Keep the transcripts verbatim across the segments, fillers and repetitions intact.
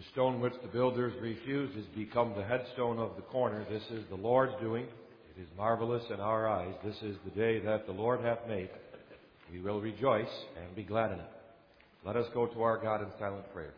The stone which the builders refused has become the headstone of the corner. This is the Lord's doing. It is marvelous in our eyes. This is the day that the Lord hath made. We will rejoice and be glad in it. Let us go to our God in silent prayer.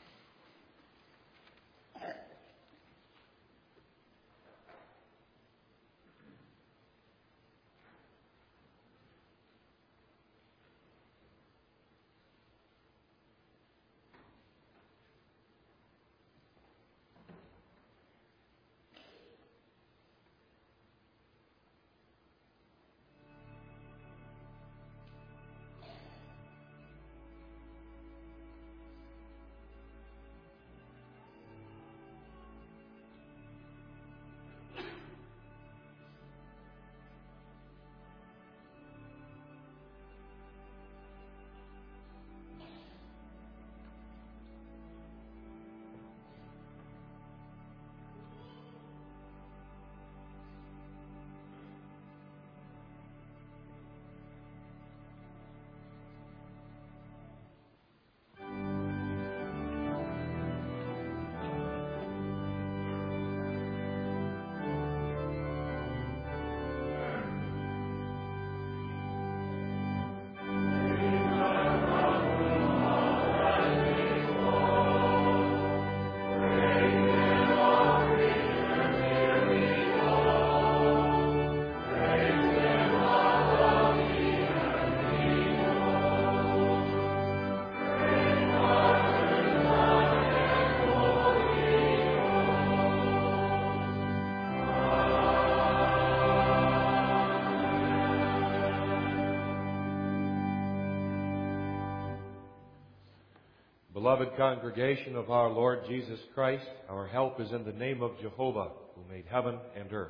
Beloved congregation of our Lord Jesus Christ, our help is in the name of Jehovah, who made heaven and earth.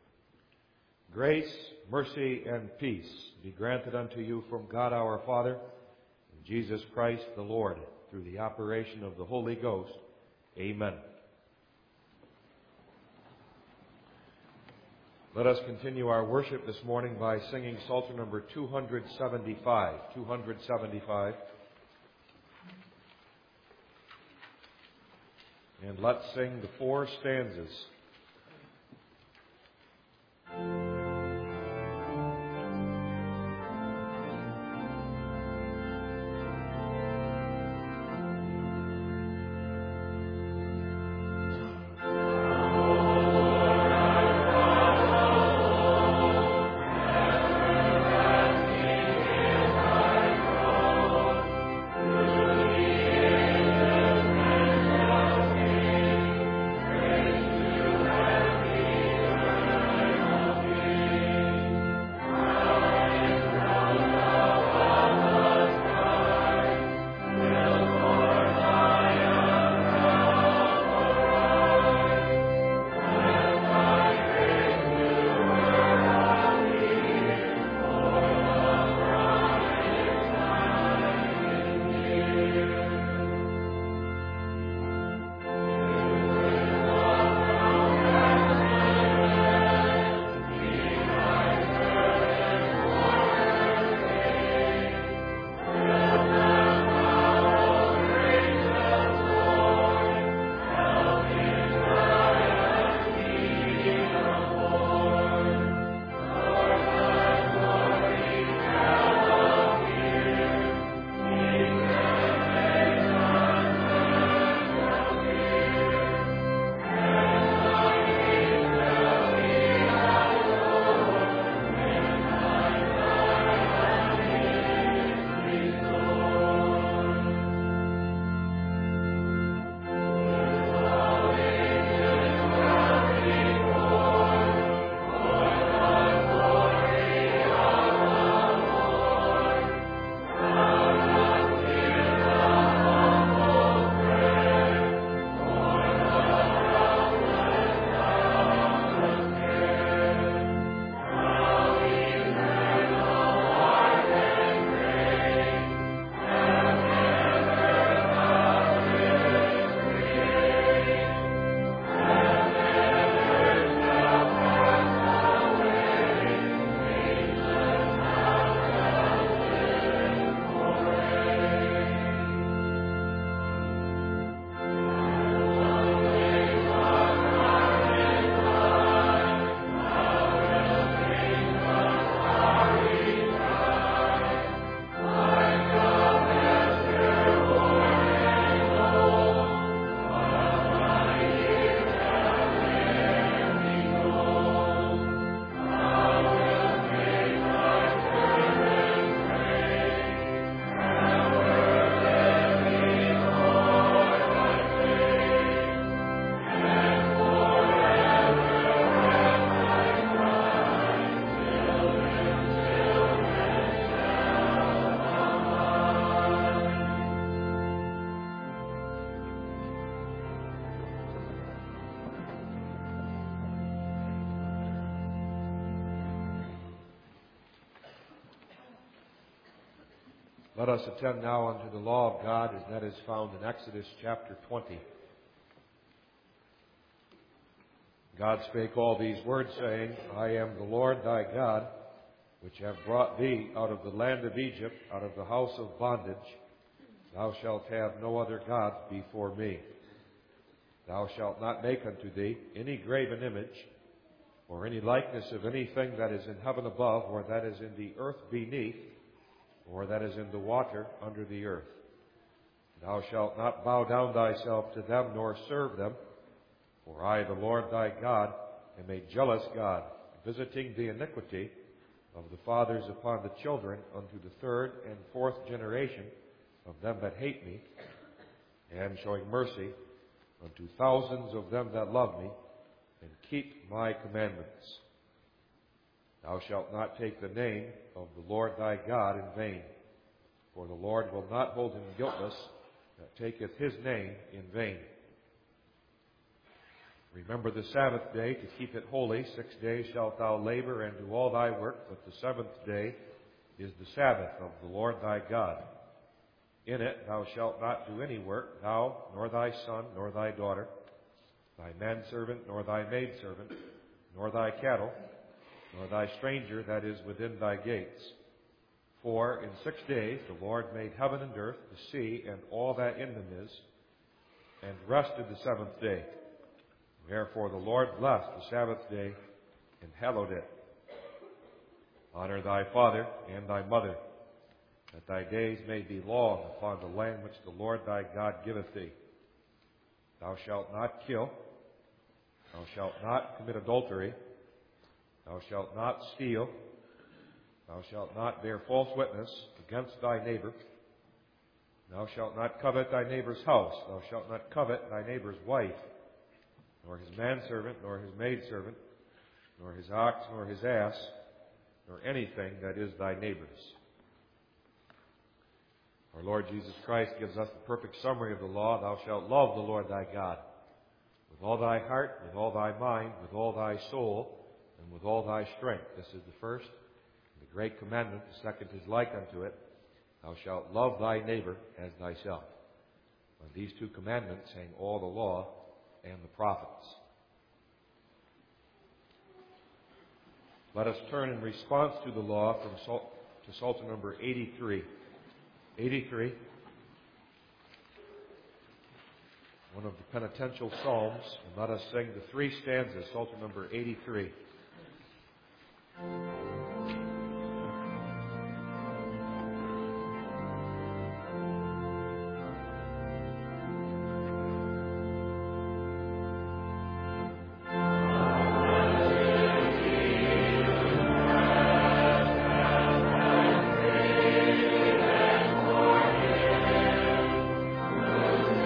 Grace, mercy, and peace be granted unto you from God our Father and Jesus Christ the Lord, through the operation of the Holy Ghost. Amen. Let us continue our worship this morning by singing Psalter number two seventy-five. two seventy-five. And let's sing the four stanzas. To Let us attend now unto the law of God as that is found in Exodus chapter twenty. God spake all these words, saying, I am the Lord thy God, which have brought thee out of the land of Egypt, out of the house of bondage. Thou shalt have no other gods before me. Thou shalt not make unto thee any graven image, or any likeness of anything that is in heaven above, or that is in the earth beneath, or that is in the water under the earth. Thou shalt not bow down thyself to them, nor serve them. For I, the Lord thy God, am a jealous God, visiting the iniquity of the fathers upon the children unto the third and fourth generation of them that hate me, and showing mercy unto thousands of them that love me, and keep my commandments. Thou shalt not take the name of the Lord thy God in vain, for the Lord will not hold him guiltless that taketh his name in vain. Remember the Sabbath day to keep it holy. Six days shalt thou labor and do all thy work, but the seventh day is the Sabbath of the Lord thy God. In it thou shalt not do any work, thou, nor thy son, nor thy daughter, thy manservant, nor thy maidservant, nor thy cattle, nor thy stranger that is within thy gates. For in six days the Lord made heaven and earth, the sea, and all that in them is, and rested the seventh day. Wherefore the Lord blessed the Sabbath day and hallowed it. Honor thy father and thy mother, that thy days may be long upon the land which the Lord thy God giveth thee. Thou shalt not kill. Thou shalt not commit adultery. Thou shalt not steal. Thou shalt not bear false witness against thy neighbor. Thou shalt not covet thy neighbor's house. Thou shalt not covet thy neighbor's wife, nor his manservant, nor his maidservant, nor his ox, nor his ass, nor anything that is thy neighbor's. Our Lord Jesus Christ gives us the perfect summary of the law. Thou shalt love the Lord thy God with all thy heart, with all thy mind, with all thy soul, and with all thy strength. This is the first, the great commandment. The second is like unto it. Thou shalt love thy neighbor as thyself. On these two commandments hang all the law and the prophets. Let us turn in response to the law from Psalm, to Psalter number eighty-three. eighty-three, one of the penitential psalms, and let us sing the three stanzas, Psalter number eighty-three.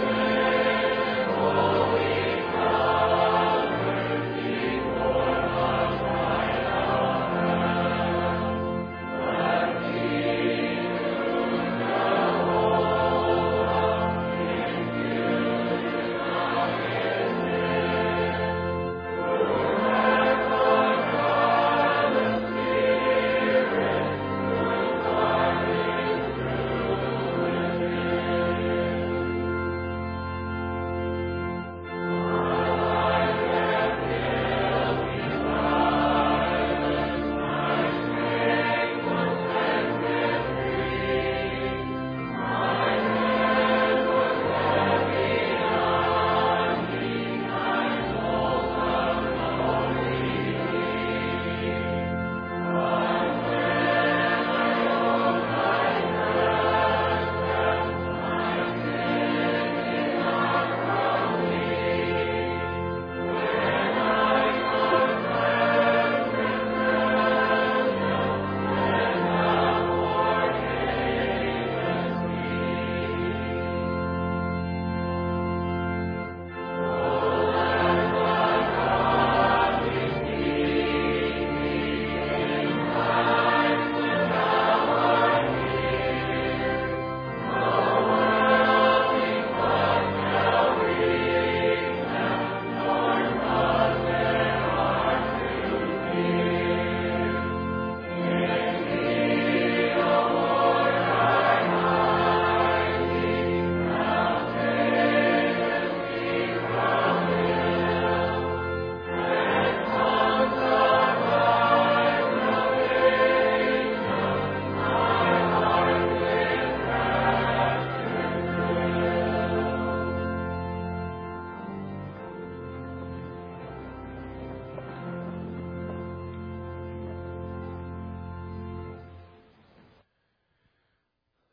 Oh,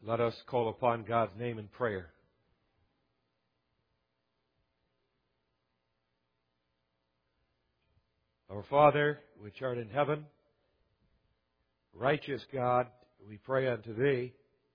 Let us call upon God's name in prayer. Our Father, which art in heaven, righteous God, we pray unto Thee.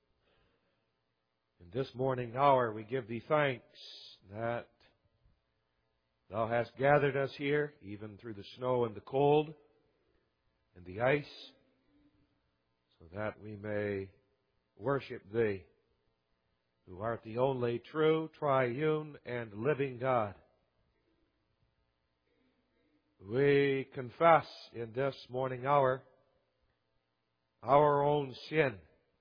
In this morning hour we give Thee thanks that Thou hast gathered us here, even through the snow and the cold and the ice, so that we may worship Thee, who art the only true, triune, and living God. We confess in this morning hour our own sin.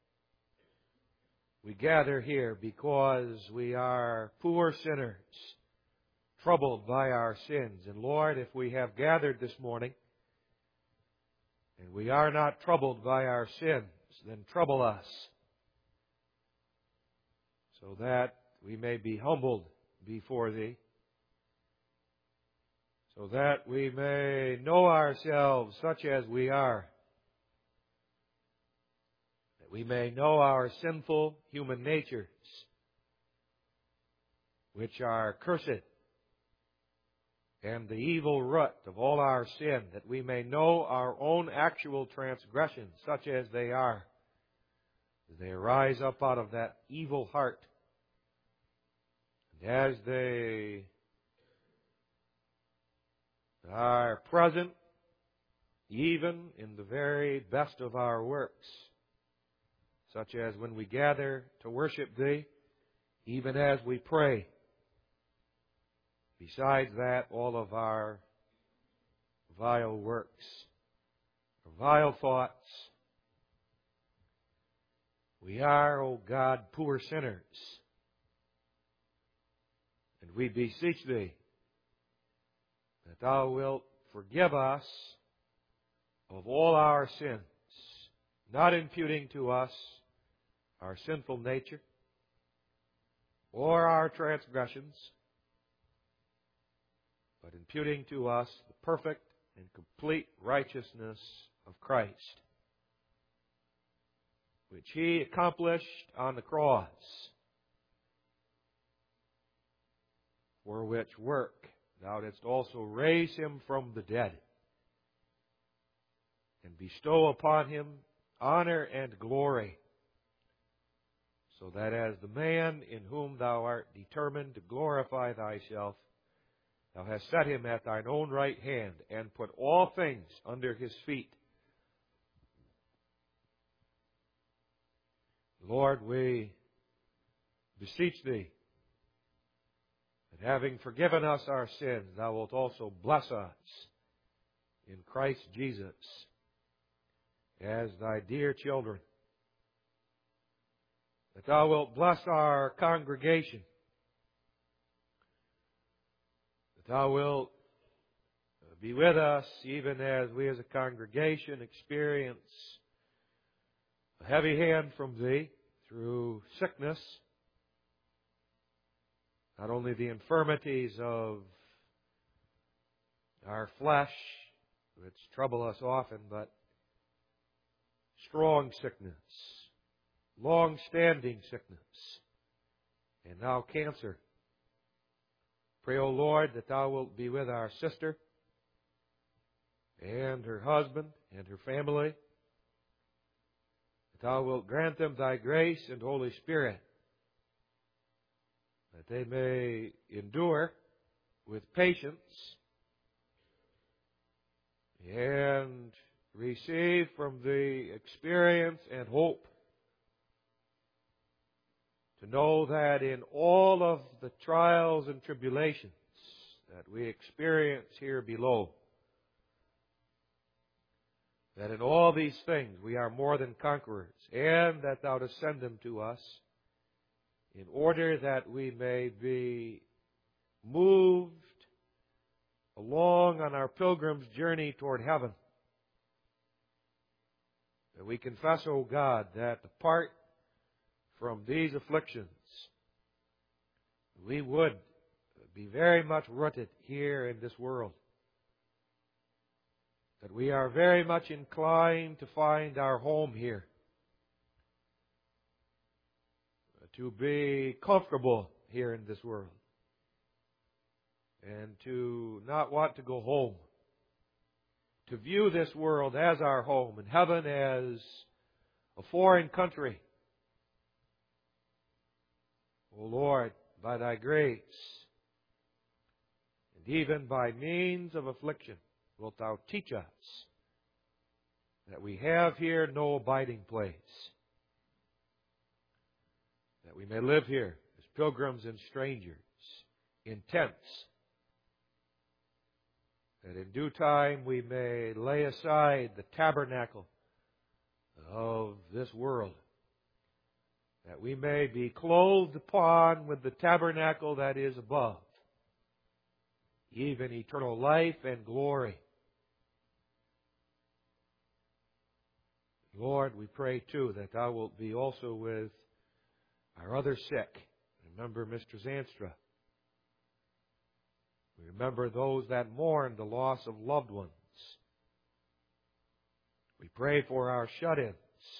We gather here because we are poor sinners, troubled by our sins. And Lord, if we have gathered this morning and we are not troubled by our sins, then trouble us, so that we may be humbled before Thee, so that we may know ourselves such as we are, that we may know our sinful human natures, which are cursed, and the evil root of all our sin, that we may know our own actual transgressions, such as they are, as they arise up out of that evil heart, and as they are present even in the very best of our works, such as when we gather to worship Thee, even as we pray. Besides that, all of our vile works, our vile thoughts. We are, O God, poor sinners, and we beseech Thee that Thou wilt forgive us of all our sins, not imputing to us our sinful nature or our transgressions, but imputing to us the perfect and complete righteousness of Christ, which He accomplished on the cross, for which work Thou didst also raise Him from the dead, and bestow upon Him honor and glory, so that as the man in whom Thou art determined to glorify Thyself, Thou hast set Him at Thine own right hand, and put all things under His feet. Lord, we beseech Thee, having forgiven us our sins, Thou wilt also bless us in Christ Jesus as Thy dear children. That Thou wilt bless our congregation. That Thou wilt be with us even as we as a congregation experience a heavy hand from Thee through sickness. Not only the infirmities of our flesh, which trouble us often, but strong sickness, long-standing sickness, and now cancer. Pray, O Lord, that Thou wilt be with our sister and her husband and her family, that Thou wilt grant them Thy grace and Holy Spirit, that they may endure with patience and receive from the experience and hope to know that in all of the trials and tribulations that we experience here below, that in all these things we are more than conquerors, and that Thou dost send them to us in order that we may be moved along on our pilgrim's journey toward heaven. That we confess, O God, that apart from these afflictions, we would be very much rooted here in this world. That we are very much inclined to find our home here. to be comfortable here in this world and to not want to go home, to view this world as our home and heaven as a foreign country. O Lord, by Thy grace, and even by means of affliction, wilt Thou teach us that we have here no abiding place, that we may live here as pilgrims and strangers in tents, that in due time we may lay aside the tabernacle of this world, that we may be clothed upon with the tabernacle that is above, even eternal life and glory. Lord, we pray too that Thou wilt be also with our other sick. Remember Mister Zanstra. We remember those that mourn the loss of loved ones. We pray for our shut-ins,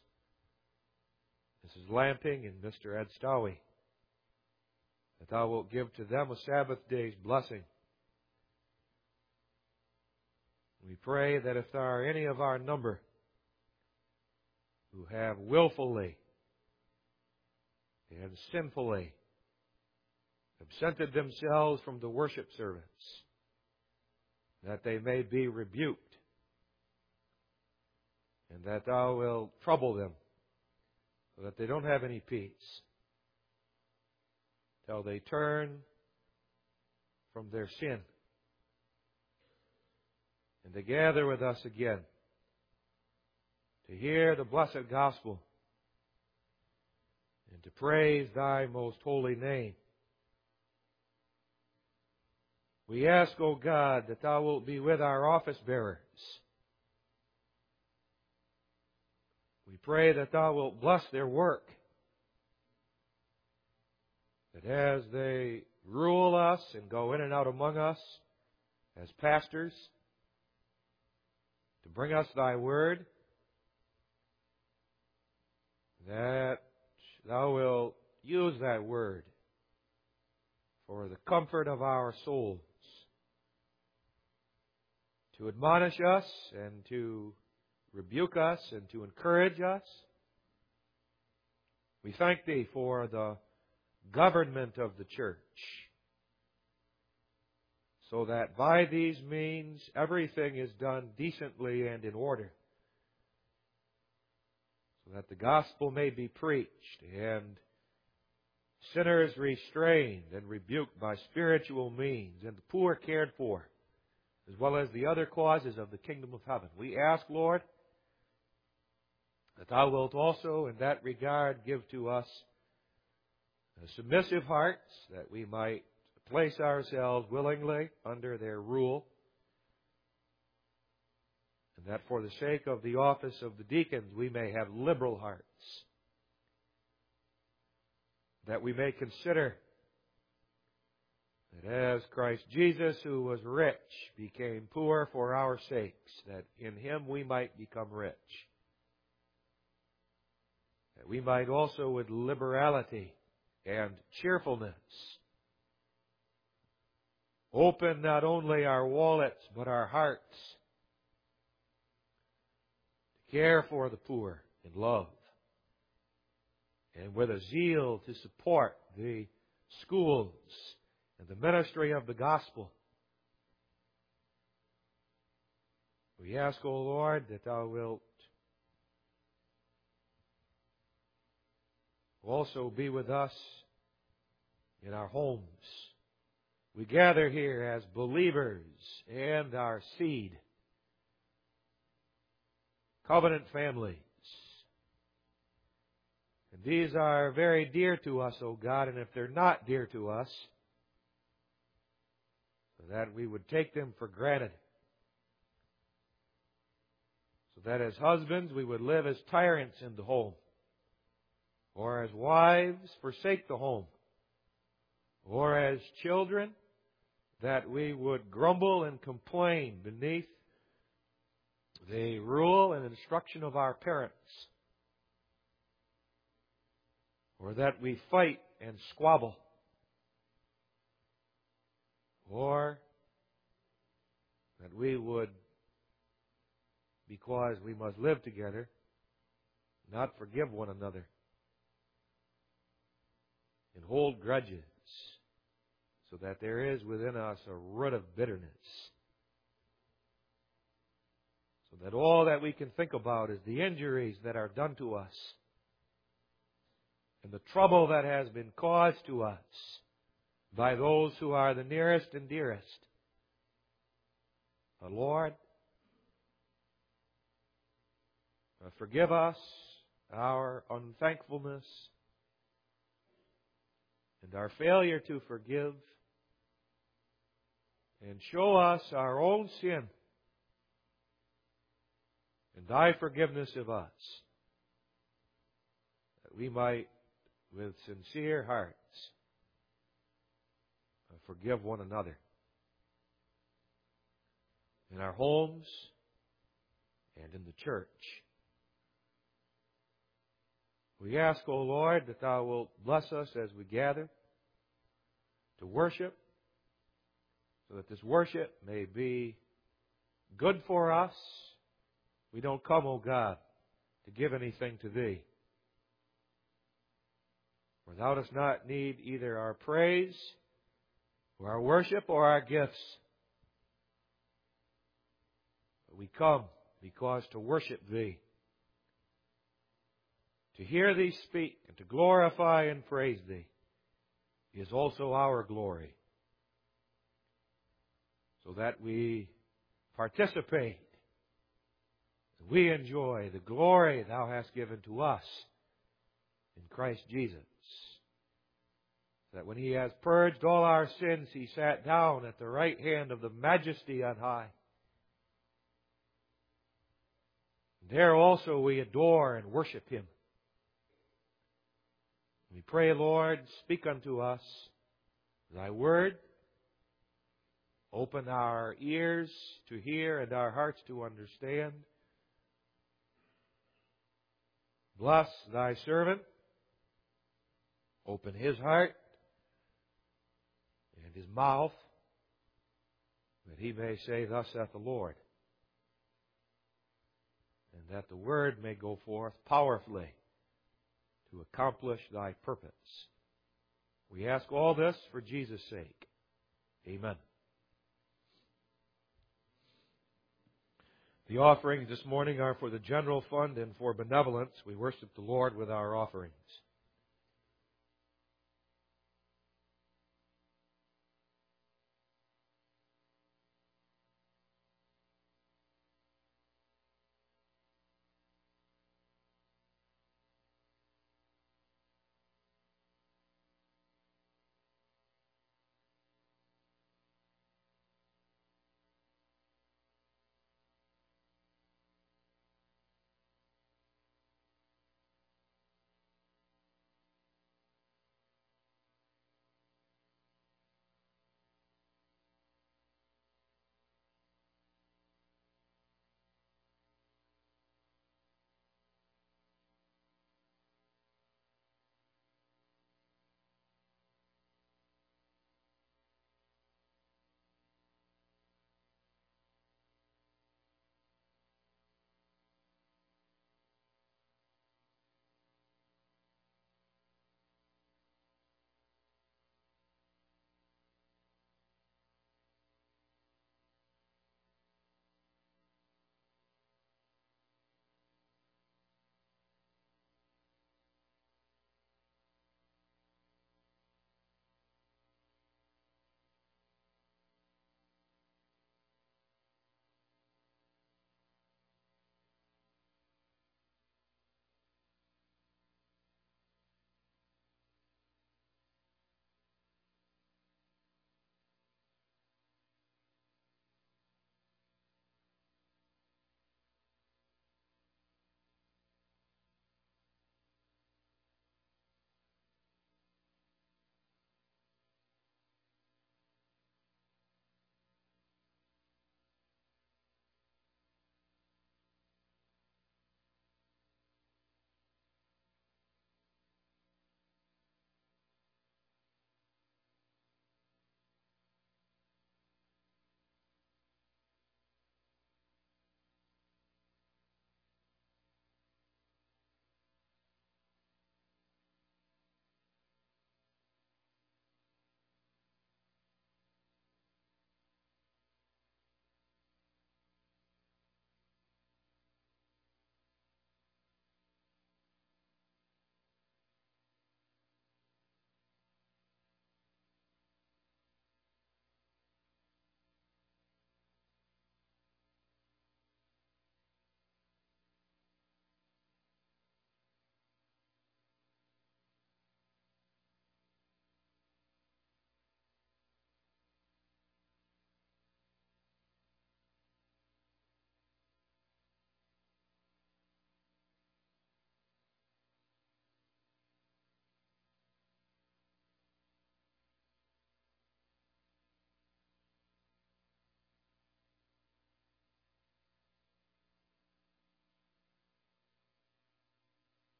Missus Lamping and Mister Ed Stowie, that Thou wilt give to them a Sabbath day's blessing. We pray that if there are any of our number who have willfully and sinfully absented themselves from the worship service, that they may be rebuked, and that Thou wilt trouble them, so that they don't have any peace, till they turn from their sin, and to gather with us again, to hear the blessed gospel, and to praise Thy most holy name. We ask, O God, that Thou wilt be with our office bearers. We pray that Thou wilt bless their work, that as they rule us and go in and out among us as pastors, to bring us Thy word, that Thou wilt use that word for the comfort of our souls, to admonish us and to rebuke us and to encourage us. We thank Thee for the government of the church, so that by these means everything is done decently and in order, so that the gospel may be preached and sinners restrained and rebuked by spiritual means, and the poor cared for, as well as the other causes of the kingdom of heaven. We ask, Lord, that Thou wilt also in that regard give to us submissive hearts, that we might place ourselves willingly under their rule, and that for the sake of the office of the deacons we may have liberal hearts, that we may consider that as Christ Jesus, who was rich, became poor for our sakes, that in Him we might become rich, that we might also with liberality and cheerfulness open not only our wallets but our hearts to care for the poor in love, and with a zeal to support the schools and the ministry of the gospel. We ask, O Lord, that Thou wilt also be with us in our homes. We gather here as believers and our seed, covenant families. And these are very dear to us, O God, and if they're not dear to us, that we would take them for granted. So that as husbands we would live as tyrants in the home, or as wives forsake the home, or as children that we would grumble and complain beneath the rule and instruction of our parents. or that we fight and squabble, or that we would, because we must live together, not forgive one another and hold grudges, so that there is within us a root of bitterness, so that all that we can think about is the injuries that are done to us and the trouble that has been caused to us by those who are the nearest and dearest. But Lord, forgive us our unthankfulness and our failure to forgive, and show us our own sin and thy forgiveness of us, that we might, with sincere hearts, forgive one another in our homes and in the church. We ask, O Lord, that thou wilt bless us as we gather to worship, so that this worship may be good for us. We don't come, O God, to give anything to Thee. For Thou dost not need either our praise, or our worship, or our gifts. But we come because to worship Thee, to hear Thee speak, and to glorify and praise Thee is also our glory, so that we participate, we enjoy the glory Thou hast given to us in Christ Jesus. That when He has purged all our sins, He sat down at the right hand of the Majesty on high. There also we adore and worship Him. We pray, Lord, speak unto us Thy word. Open our ears to hear and our hearts to understand. Bless Thy servant. Open his heart and his mouth, that he may say, Thus saith the Lord, and that the word may go forth powerfully to accomplish Thy purpose. We ask all this for Jesus' sake. Amen. The offerings this morning are for the general fund and for benevolence. We worship the Lord with our offerings.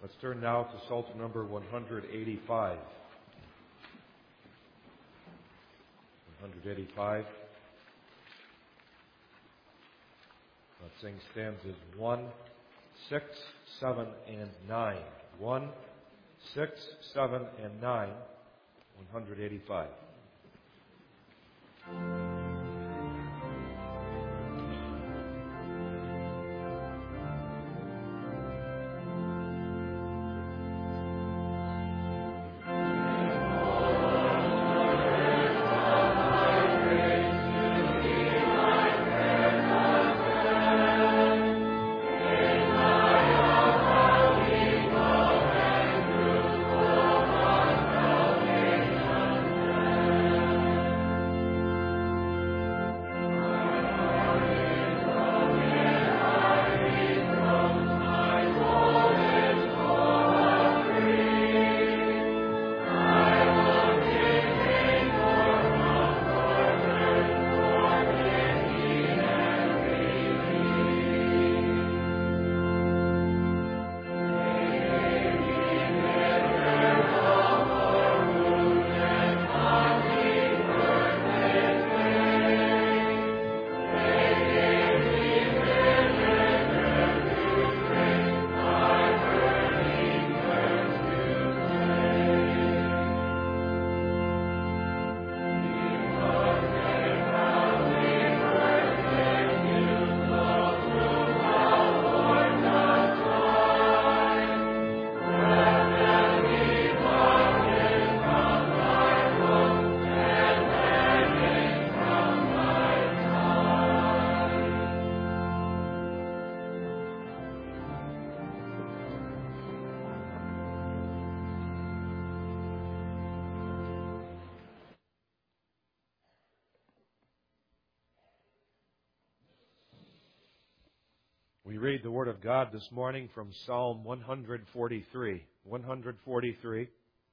Let's turn now to Psalter number one eighty-five. one eighty-five. Let's sing stanzas one, six, seven, and nine. one, six, seven, and nine. one eighty-five. We read the Word of God this morning from Psalm one forty-three. one forty-three.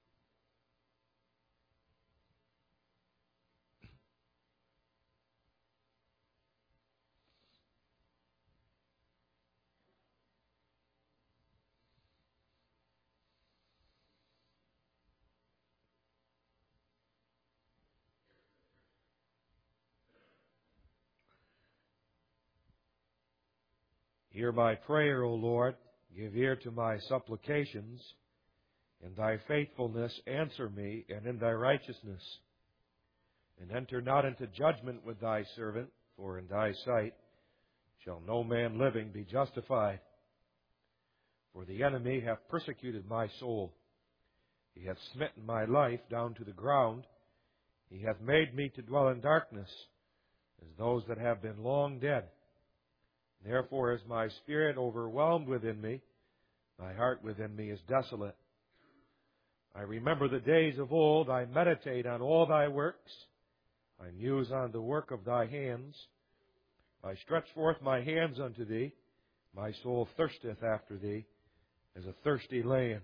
Hear my prayer, O Lord, give ear to my supplications. In thy faithfulness answer me, and in thy righteousness. And enter not into judgment with thy servant, for in thy sight shall no man living be justified. For the enemy hath persecuted my soul. He hath smitten my life down to the ground. He hath made me to dwell in darkness, as those that have been long dead. Therefore is my spirit overwhelmed within me. My heart within me is desolate. I remember the days of old. I meditate on all thy works. I muse on the work of thy hands. I stretch forth my hands unto thee. My soul thirsteth after thee, as a thirsty land.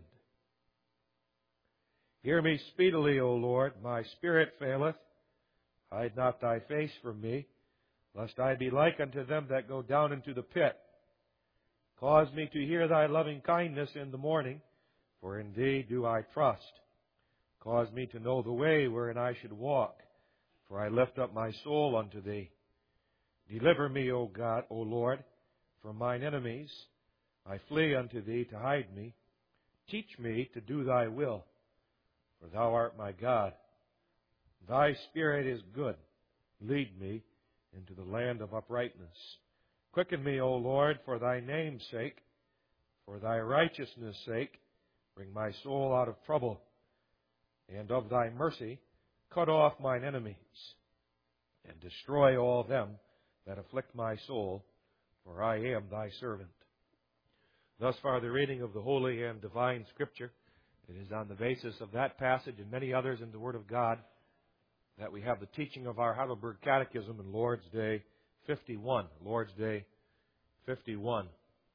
Hear me speedily, O Lord. My spirit faileth. Hide not thy face from me, lest I be like unto them that go down into the pit. Cause me to hear thy loving kindness in the morning, for in thee do I trust. Cause me to know the way wherein I should walk, for I lift up my soul unto thee. Deliver me, O God, O Lord, from mine enemies. I flee unto thee to hide me. Teach me to do thy will, for thou art my God. Thy spirit is good. Lead me into the land of uprightness. Quicken me, O Lord, for thy name's sake. For thy righteousness' sake, bring my soul out of trouble. And of thy mercy, cut off mine enemies, and destroy all them that afflict my soul, for I am thy servant. Thus far the reading of the Holy and Divine Scripture. It is on the basis of that passage and many others in the Word of God that we have the teaching of our Heidelberg Catechism in Lord's Day fifty-one. Lord's Day fifty-one.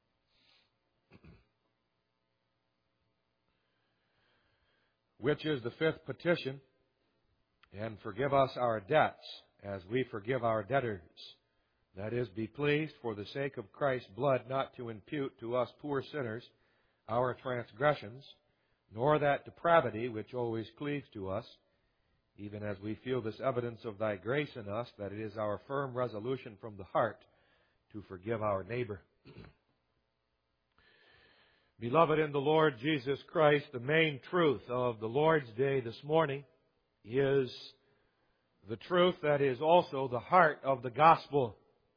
Which is the fifth petition, and forgive us our debts as we forgive our debtors. That is, be pleased for the sake of Christ's blood not to impute to us poor sinners our transgressions, nor that depravity which always cleaves to us, even as we feel this evidence of Thy grace in us, that it is our firm resolution from the heart to forgive our neighbor. Beloved in the Lord Jesus Christ, the main truth of the Lord's Day this morning is the truth that is also the heart of the gospel.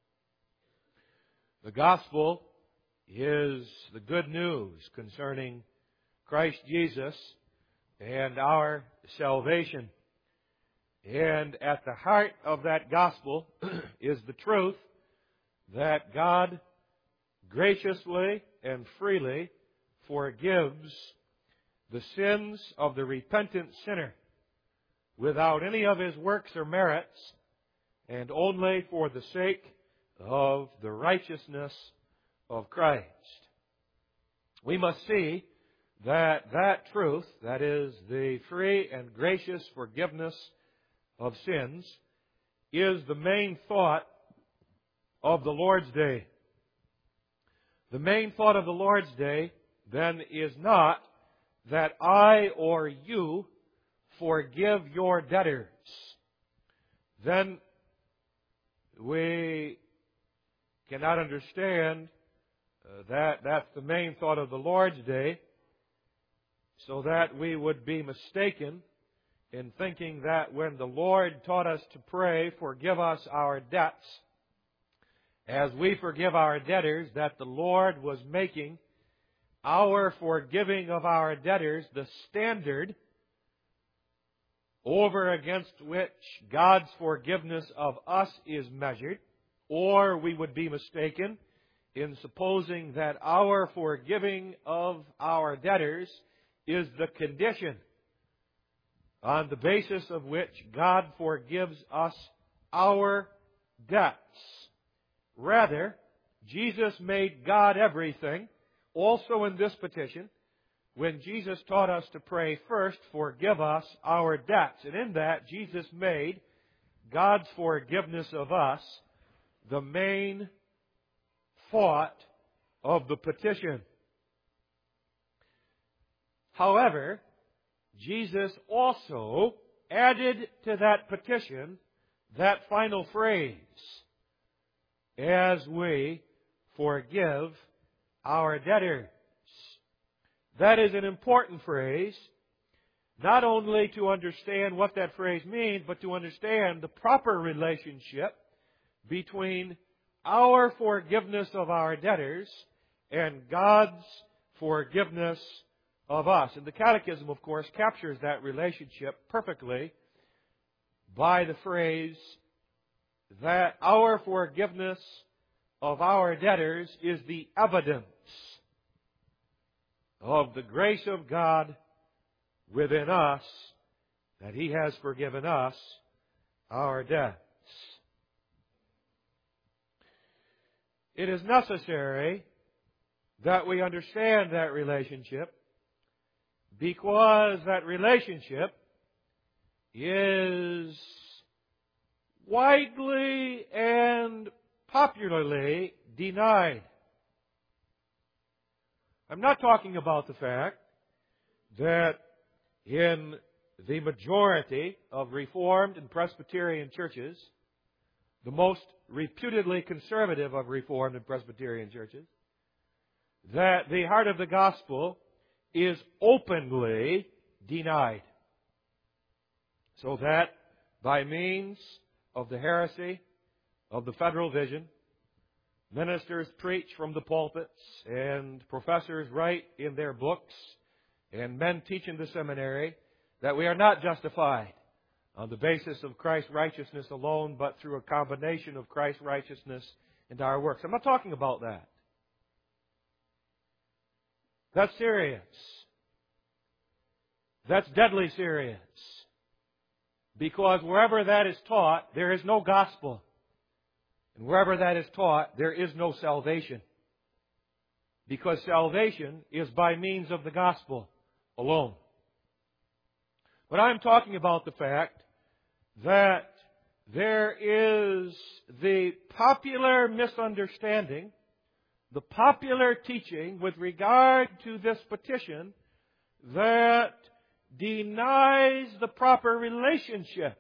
The gospel is the good news concerning Christ Jesus and our salvation. And at the heart of that gospel is the truth that God graciously and freely forgives the sins of the repentant sinner without any of his works or merits, and only for the sake of the righteousness of Christ. We must see that that truth, that is, the free and gracious forgiveness of sins, is the main thought of the Lord's Day. The main thought of the Lord's Day, then, is not that I or you forgive your debtors. Then we cannot understand uh, that that's the main thought of the Lord's Day, so that we would be mistaken in thinking that when the Lord taught us to pray, forgive us our debts, as we forgive our debtors, that the Lord was making our forgiving of our debtors the standard over against which God's forgiveness of us is measured, or we would be mistaken in supposing that our forgiving of our debtors is the condition on the basis of which God forgives us our debts. Rather, Jesus made God everything, also in this petition, when Jesus taught us to pray first, forgive us our debts. And in that, Jesus made God's forgiveness of us the main thought of the petition. However, Jesus also added to that petition that final phrase, as we forgive our debtors. That is an important phrase, not only to understand what that phrase means, but to understand the proper relationship between our forgiveness of our debtors and God's forgiveness of us. And the Catechism, of course, captures that relationship perfectly by the phrase that our forgiveness of our debtors is the evidence of the grace of God within us, that He has forgiven us our debts. It is necessary that we understand that relationship, because that relationship is widely and popularly denied. I'm not talking about the fact that in the majority of Reformed and Presbyterian churches, the most reputedly conservative of Reformed and Presbyterian churches, that the heart of the gospel is openly denied. So that by means of the heresy of the Federal Vision, ministers preach from the pulpits, and professors write in their books, and men teach in the seminary that we are not justified on the basis of Christ's righteousness alone, but through a combination of Christ's righteousness and our works. I'm not talking about that. That's serious. That's deadly serious. Because wherever that is taught, there is no gospel. And wherever that is taught, there is no salvation. Because salvation is by means of the gospel alone. But I'm talking about the fact that there is the popular misunderstanding the popular teaching with regard to this petition that denies the proper relationship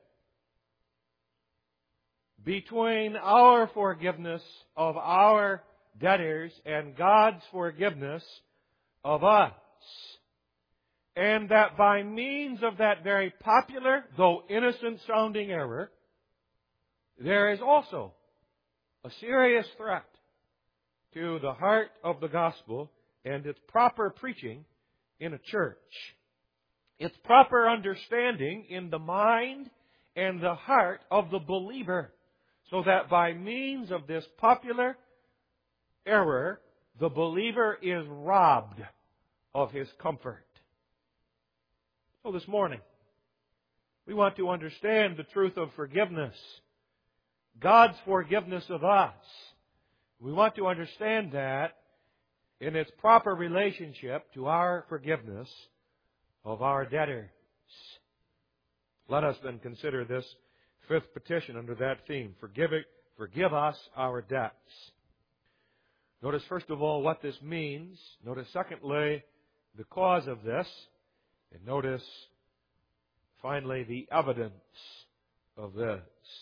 between our forgiveness of our debtors and God's forgiveness of us. And that by means of that very popular, though innocent sounding error, there is also a serious threat to the heart of the gospel and its proper preaching in a church. Its proper understanding in the mind and the heart of the believer, so that by means of this popular error, the believer is robbed of his comfort. So this morning, we want to understand the truth of forgiveness, God's forgiveness of us. We want to understand that in its proper relationship to our forgiveness of our debtors. Let us then consider this fifth petition under that theme. Forgive, it, forgive us our debts. Notice first of all what this means. Notice secondly the cause of this. And notice finally the evidence of this.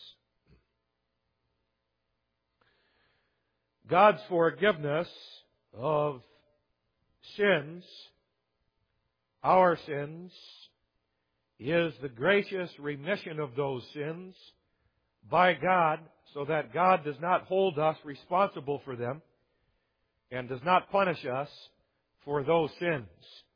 God's forgiveness of sins, our sins, is the gracious remission of those sins by God, so that God does not hold us responsible for them and does not punish us for those sins.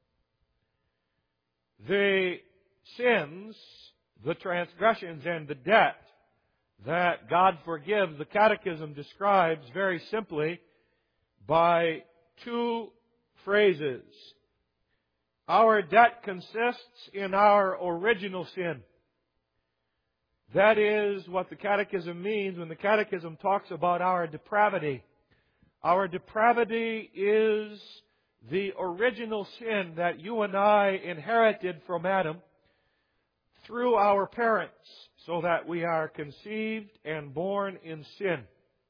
The sins, the transgressions, and the debt that God forgives, the Catechism describes very simply by two phrases. Our debt consists in our original sin. That is what the Catechism means when the Catechism talks about our depravity. Our depravity is the original sin that you and I inherited from Adam through our parents, so that we are conceived and born in sin.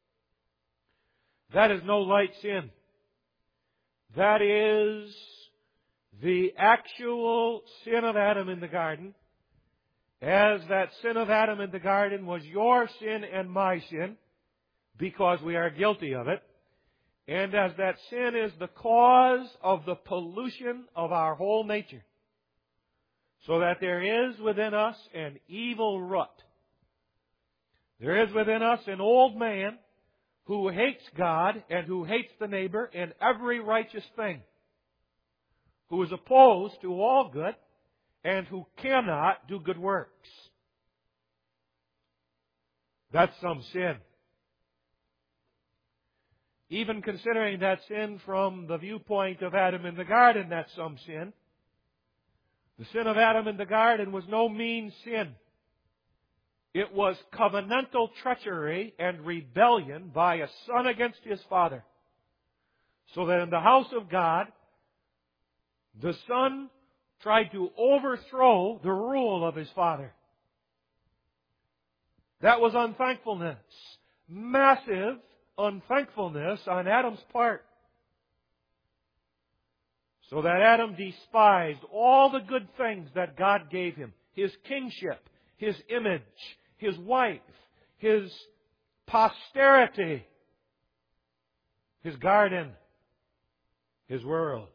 That is no light sin. That is the actual sin of Adam in the garden, as that sin of Adam in the garden was your sin and my sin, because we are guilty of it, and as that sin is the cause of the pollution of our whole nature, so that there is within us an evil rut. There is within us an old man who hates God and who hates the neighbor and every righteous thing, who is opposed to all good and who cannot do good works. That's some sin. Even considering that sin from the viewpoint of Adam in the garden, that's some sin. The sin of Adam in the garden was no mean sin. It was covenantal treachery and rebellion by a son against his father. So that in the house of God, the son tried to overthrow the rule of his father. That was unthankfulness. Massive unthankfulness on Adam's part. So that Adam despised all the good things that God gave him. His kingship, his image, his wife, his posterity, his garden, his world.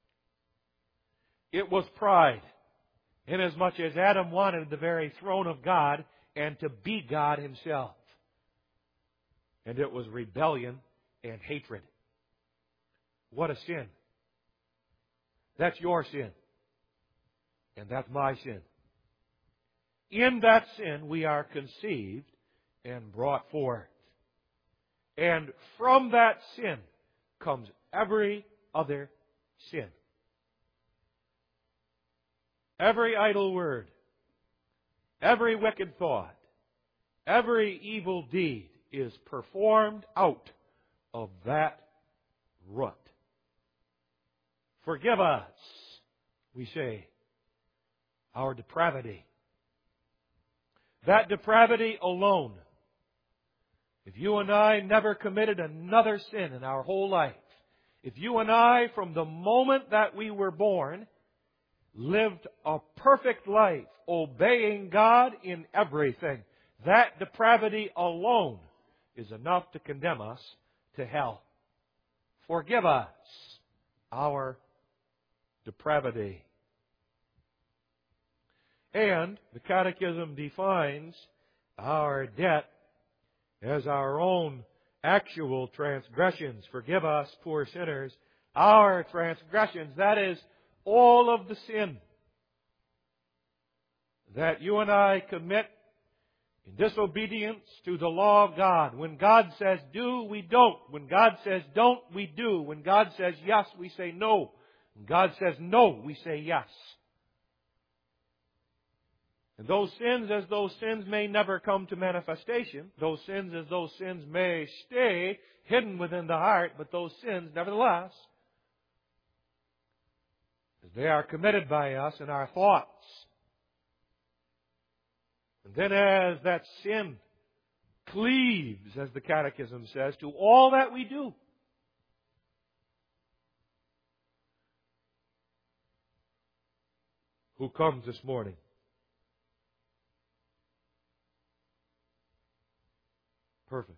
It was pride, inasmuch as Adam wanted the very throne of God and to be God himself. And it was rebellion and hatred. What a sin. That's your sin. And that's my sin. In that sin we are conceived and brought forth. And from that sin comes every other sin. Every idle word, every wicked thought, every evil deed is performed out of that rut. Forgive us, we say, our depravity. That depravity alone If you and I never committed another sin in our whole life, if you and I, from the moment that we were born, lived a perfect life, obeying God in everything, that depravity alone is enough to condemn us to hell. Forgive us our depravity. And the Catechism defines our debt as our own actual transgressions. Forgive us, poor sinners, our transgressions. That is, all of the sin that you and I commit in disobedience to the law of God. When God says do, we don't. When God says don't, we do. When God says yes, we say no. When God says no, we say yes. And those sins, as those sins may never come to manifestation, those sins as those sins may stay hidden within the heart, but those sins, nevertheless, as they are committed by us in our thoughts, and then as that sin cleaves, as the Catechism says, to all that we do, who comes this morning? Perfect.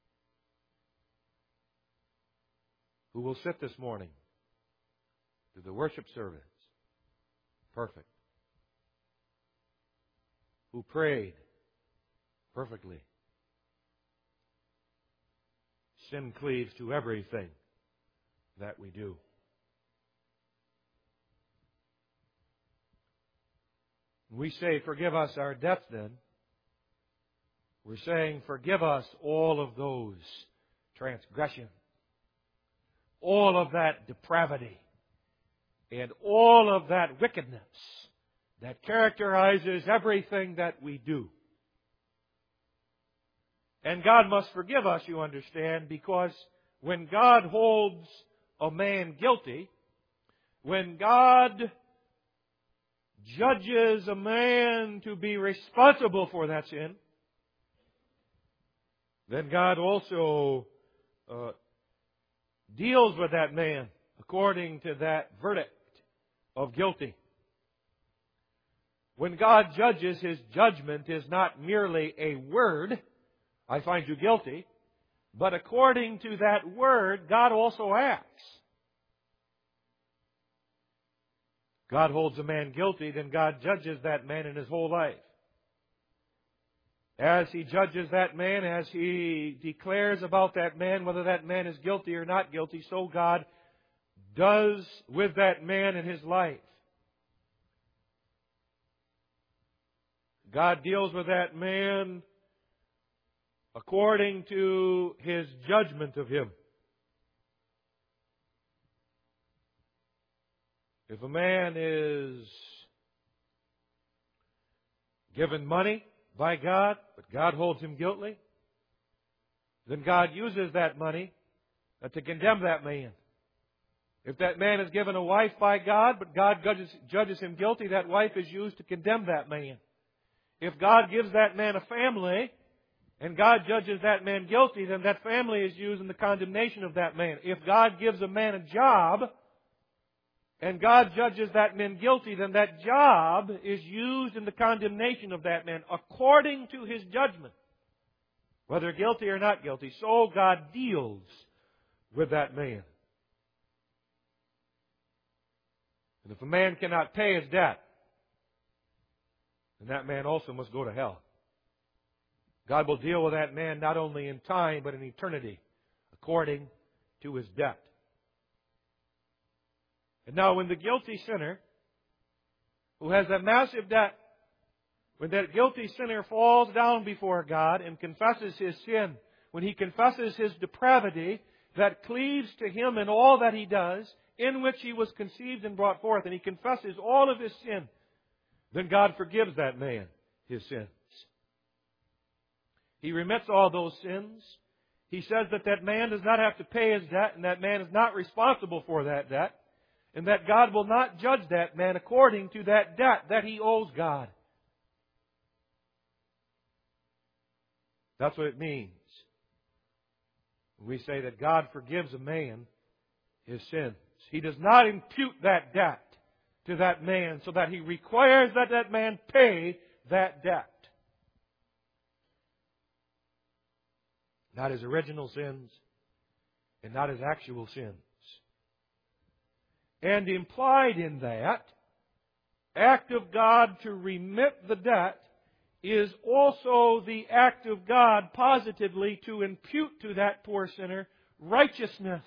Who will sit this morning through the worship service? Perfect. Who prayed perfectly? Sin cleaves to everything that we do. We say, forgive us our debts then. We're saying, forgive us all of those transgressions, all of that depravity, and all of that wickedness that characterizes everything that we do. And God must forgive us, you understand, because when God holds a man guilty, when God judges a man to be responsible for that sin, then God also uh, deals with that man according to that verdict of guilty. When God judges, His judgment is not merely a word, I find you guilty, but according to that word, God also acts. God holds a man guilty, then God judges that man in his whole life. As He judges that man, as He declares about that man whether that man is guilty or not guilty, so God does with that man in his life. God deals with that man according to His judgment of him. If a man is given money by God, but God holds him guilty, then God uses that money to condemn that man. If that man is given a wife by God, but God judges, judges him guilty, that wife is used to condemn that man. If God gives that man a family, and God judges that man guilty, then that family is used in the condemnation of that man. If God gives a man a job, and God judges that man guilty, then that job is used in the condemnation of that man according to His judgment, whether guilty or not guilty. So God deals with that man. And if a man cannot pay his debt, then that man also must go to hell. God will deal with that man not only in time, but in eternity, according to his debt. And now when the guilty sinner, who has a massive debt, when that guilty sinner falls down before God and confesses his sin, when he confesses his depravity that cleaves to him in all that he does, in which he was conceived and brought forth, and he confesses all of his sin, then God forgives that man his sins. He remits all those sins. He says that that man does not have to pay his debt, and that man is not responsible for that debt, and that God will not judge that man according to that debt that he owes God. That's what it means We say that God forgives a man his sins. He does not impute that debt to that man so that He requires that that man pay that debt. Not his original sins and not his actual sins. And implied in that act of God to remit the debt is also the act of God positively to impute to that poor sinner righteousness.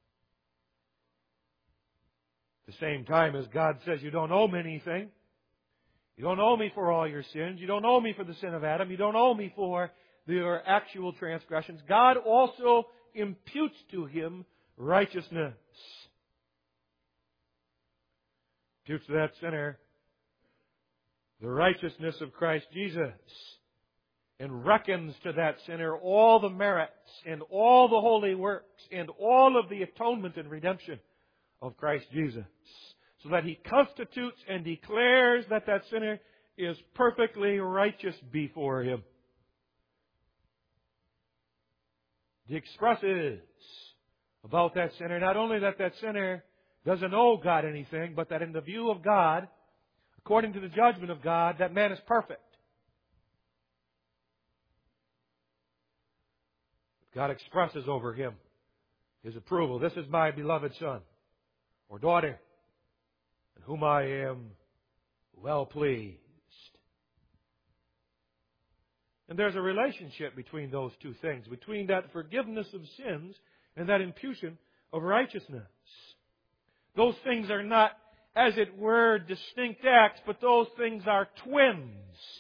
At the same time as God says, you don't owe me anything. You don't owe me for all your sins. You don't owe me for the sin of Adam. You don't owe me for your actual transgressions. God also imputes to him righteousness. Imputes to that sinner the righteousness of Christ Jesus, and reckons to that sinner all the merits and all the holy works and all of the atonement and redemption of Christ Jesus, so that He constitutes and declares that that sinner is perfectly righteous before Him. He expresses about that sinner not only that that sinner doesn't owe God anything, but that in the view of God, according to the judgment of God, that man is perfect. God expresses over him His approval. This is my beloved son or daughter, in whom I am well pleased. And there's a relationship between those two things, between that forgiveness of sins and that imputation of righteousness. Those things are not, as it were, distinct acts, but those things are twins.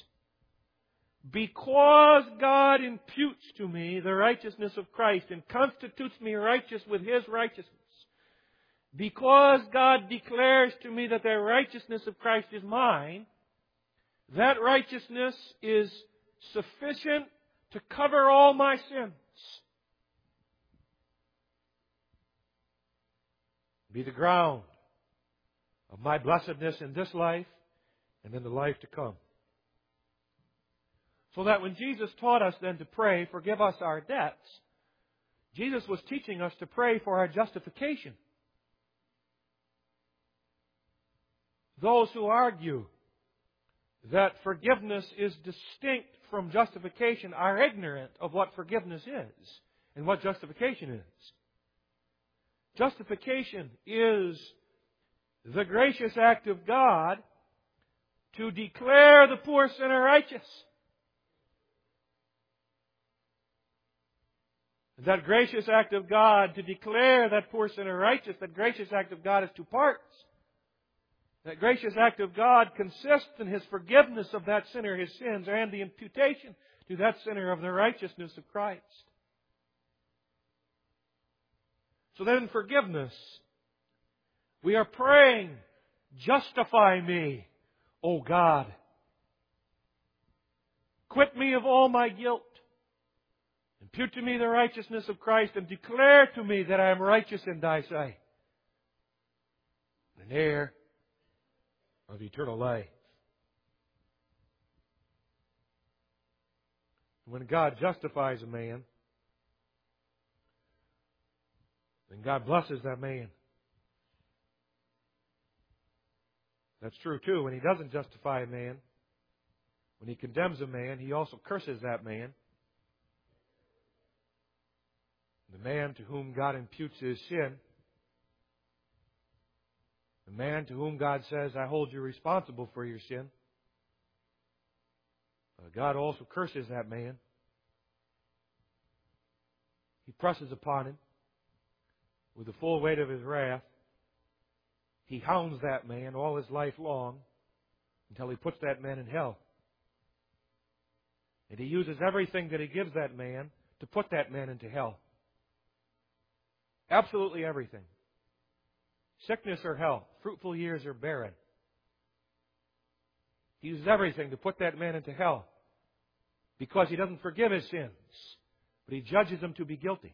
Because God imputes to me the righteousness of Christ and constitutes me righteous with His righteousness, because God declares to me that the righteousness of Christ is mine, that righteousness is sufficient to cover all my sins. Be the ground of my blessedness in this life and in the life to come. So that when Jesus taught us then to pray, forgive us our debts, Jesus was teaching us to pray for our justification. Those who argue that forgiveness is distinct from justification are ignorant of what forgiveness is and what justification is. Justification is the gracious act of God to declare the poor sinner righteous. That gracious act of God to declare that poor sinner righteous, that gracious act of God is two parts. That gracious act of God consists in His forgiveness of that sinner his sins and the imputation to that sinner of the righteousness of Christ. So then in forgiveness, we are praying, justify me, O God. Quit me of all my guilt. Impute to me the righteousness of Christ and declare to me that I am righteous in Thy sight, an heir of eternal life. When God justifies a man, then God blesses that man. That's true too. When He doesn't justify a man, when He condemns a man, He also curses that man. The man to whom God imputes his sin, the man to whom God says, I hold you responsible for your sin, uh, God also curses that man. He presses upon him with the full weight of His wrath. He hounds that man all his life long until He puts that man in hell. And He uses everything that He gives that man to put that man into hell. Absolutely everything. Sickness or health, fruitful years or barren. He uses everything to put that man into hell because He doesn't forgive his sins, but He judges him to be guilty.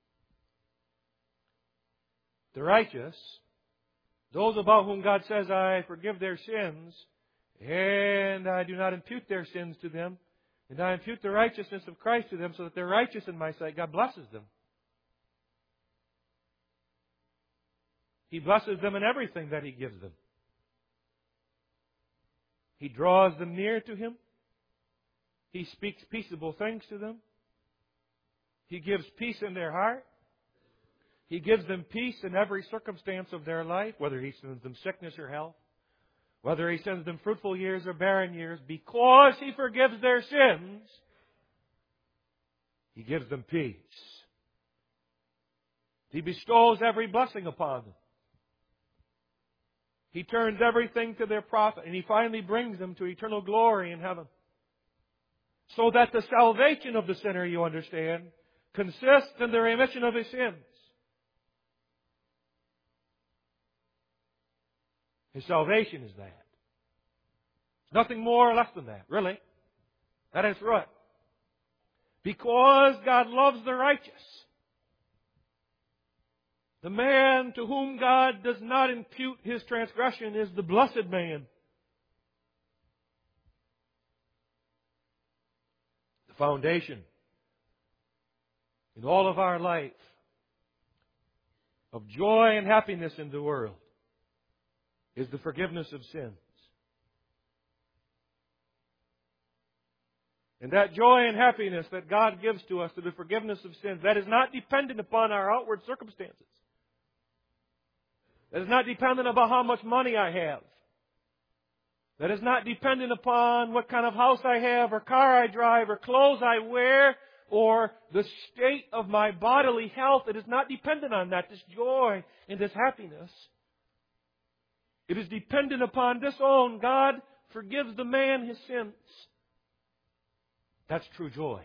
The righteous, those about whom God says, I forgive their sins, and I do not impute their sins to them, and I impute the righteousness of Christ to them so that they're righteous in My sight, God blesses them. He blesses them in everything that He gives them. He draws them near to Him. He speaks peaceable things to them. He gives peace in their heart. He gives them peace in every circumstance of their life, whether He sends them sickness or health, whether He sends them fruitful years or barren years. Because He forgives their sins, He gives them peace. He bestows every blessing upon them. He turns everything to their profit, and He finally brings them to eternal glory in heaven. So that the salvation of the sinner, you understand, consists in the remission of his sins. His salvation is that. It's nothing more or less than that, really. That is right. Because God loves the righteous. The man to whom God does not impute his transgression is the blessed man. The foundation in all of our life of joy and happiness in the world is the forgiveness of sins. And that joy and happiness that God gives to us through the forgiveness of sins, that is not dependent upon our outward circumstances. That is not dependent upon how much money I have. That is not dependent upon what kind of house I have or car I drive or clothes I wear or the state of my bodily health. It is not dependent on that, this joy and this happiness. It is dependent upon this own. God forgives the man his sins. That's true joy.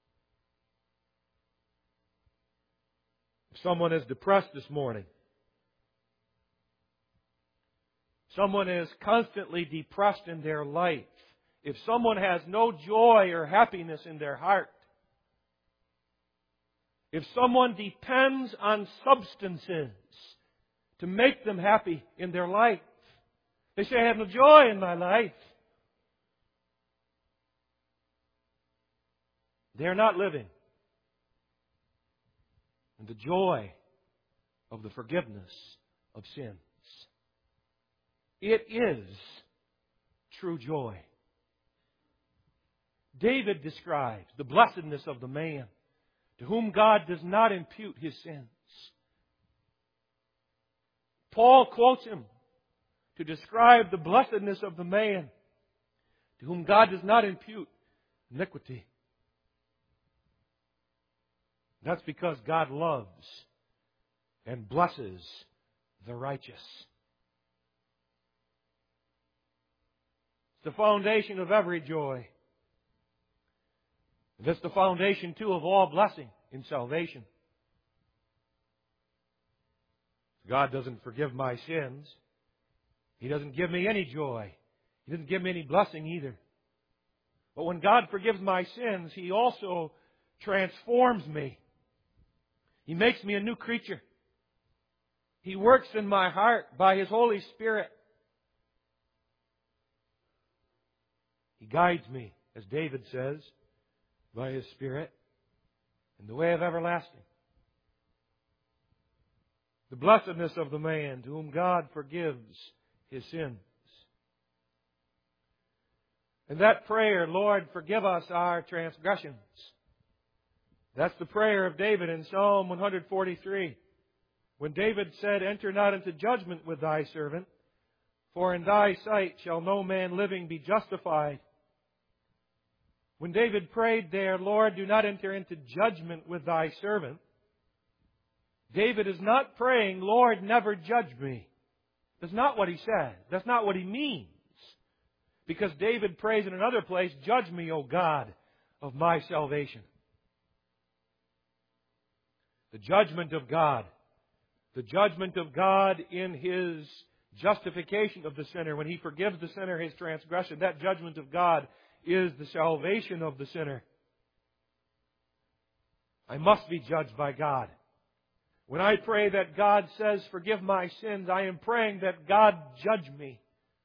If someone is depressed this morning, someone is constantly depressed in their life, if someone has no joy or happiness in their heart, if someone depends on substances to make them happy in their life, they say, I have no joy in my life. They're not living in the joy of the forgiveness of sins. It is true joy. David describes the blessedness of the man to whom God does not impute his sins. Paul quotes him to describe the blessedness of the man to whom God does not impute iniquity. That's because God loves and blesses the righteous. It's the foundation of every joy. And it's the foundation, too, of all blessing in salvation. God doesn't forgive my sins. He doesn't give me any joy. He doesn't give me any blessing either. But when God forgives my sins, He also transforms me. He makes me a new creature. He works in my heart by His Holy Spirit. He guides me, as David says, by His Spirit in the way of everlasting. The blessedness of the man to whom God forgives his sins. And that prayer, Lord, forgive us our transgressions. That's the prayer of David in Psalm one forty-three. When David said, enter not into judgment with thy servant, for in thy sight shall no man living be justified. When David prayed there, Lord, do not enter into judgment with thy servant, David is not praying, Lord, never judge me. That's not what he says. That's not what he means. Because David prays in another place, judge me, O God, of my salvation. The judgment of God. The judgment of God in His justification of the sinner. When He forgives the sinner his transgression, that judgment of God is the salvation of the sinner. I must be judged by God. When I pray that God says, forgive my sins, I am praying that God judge me.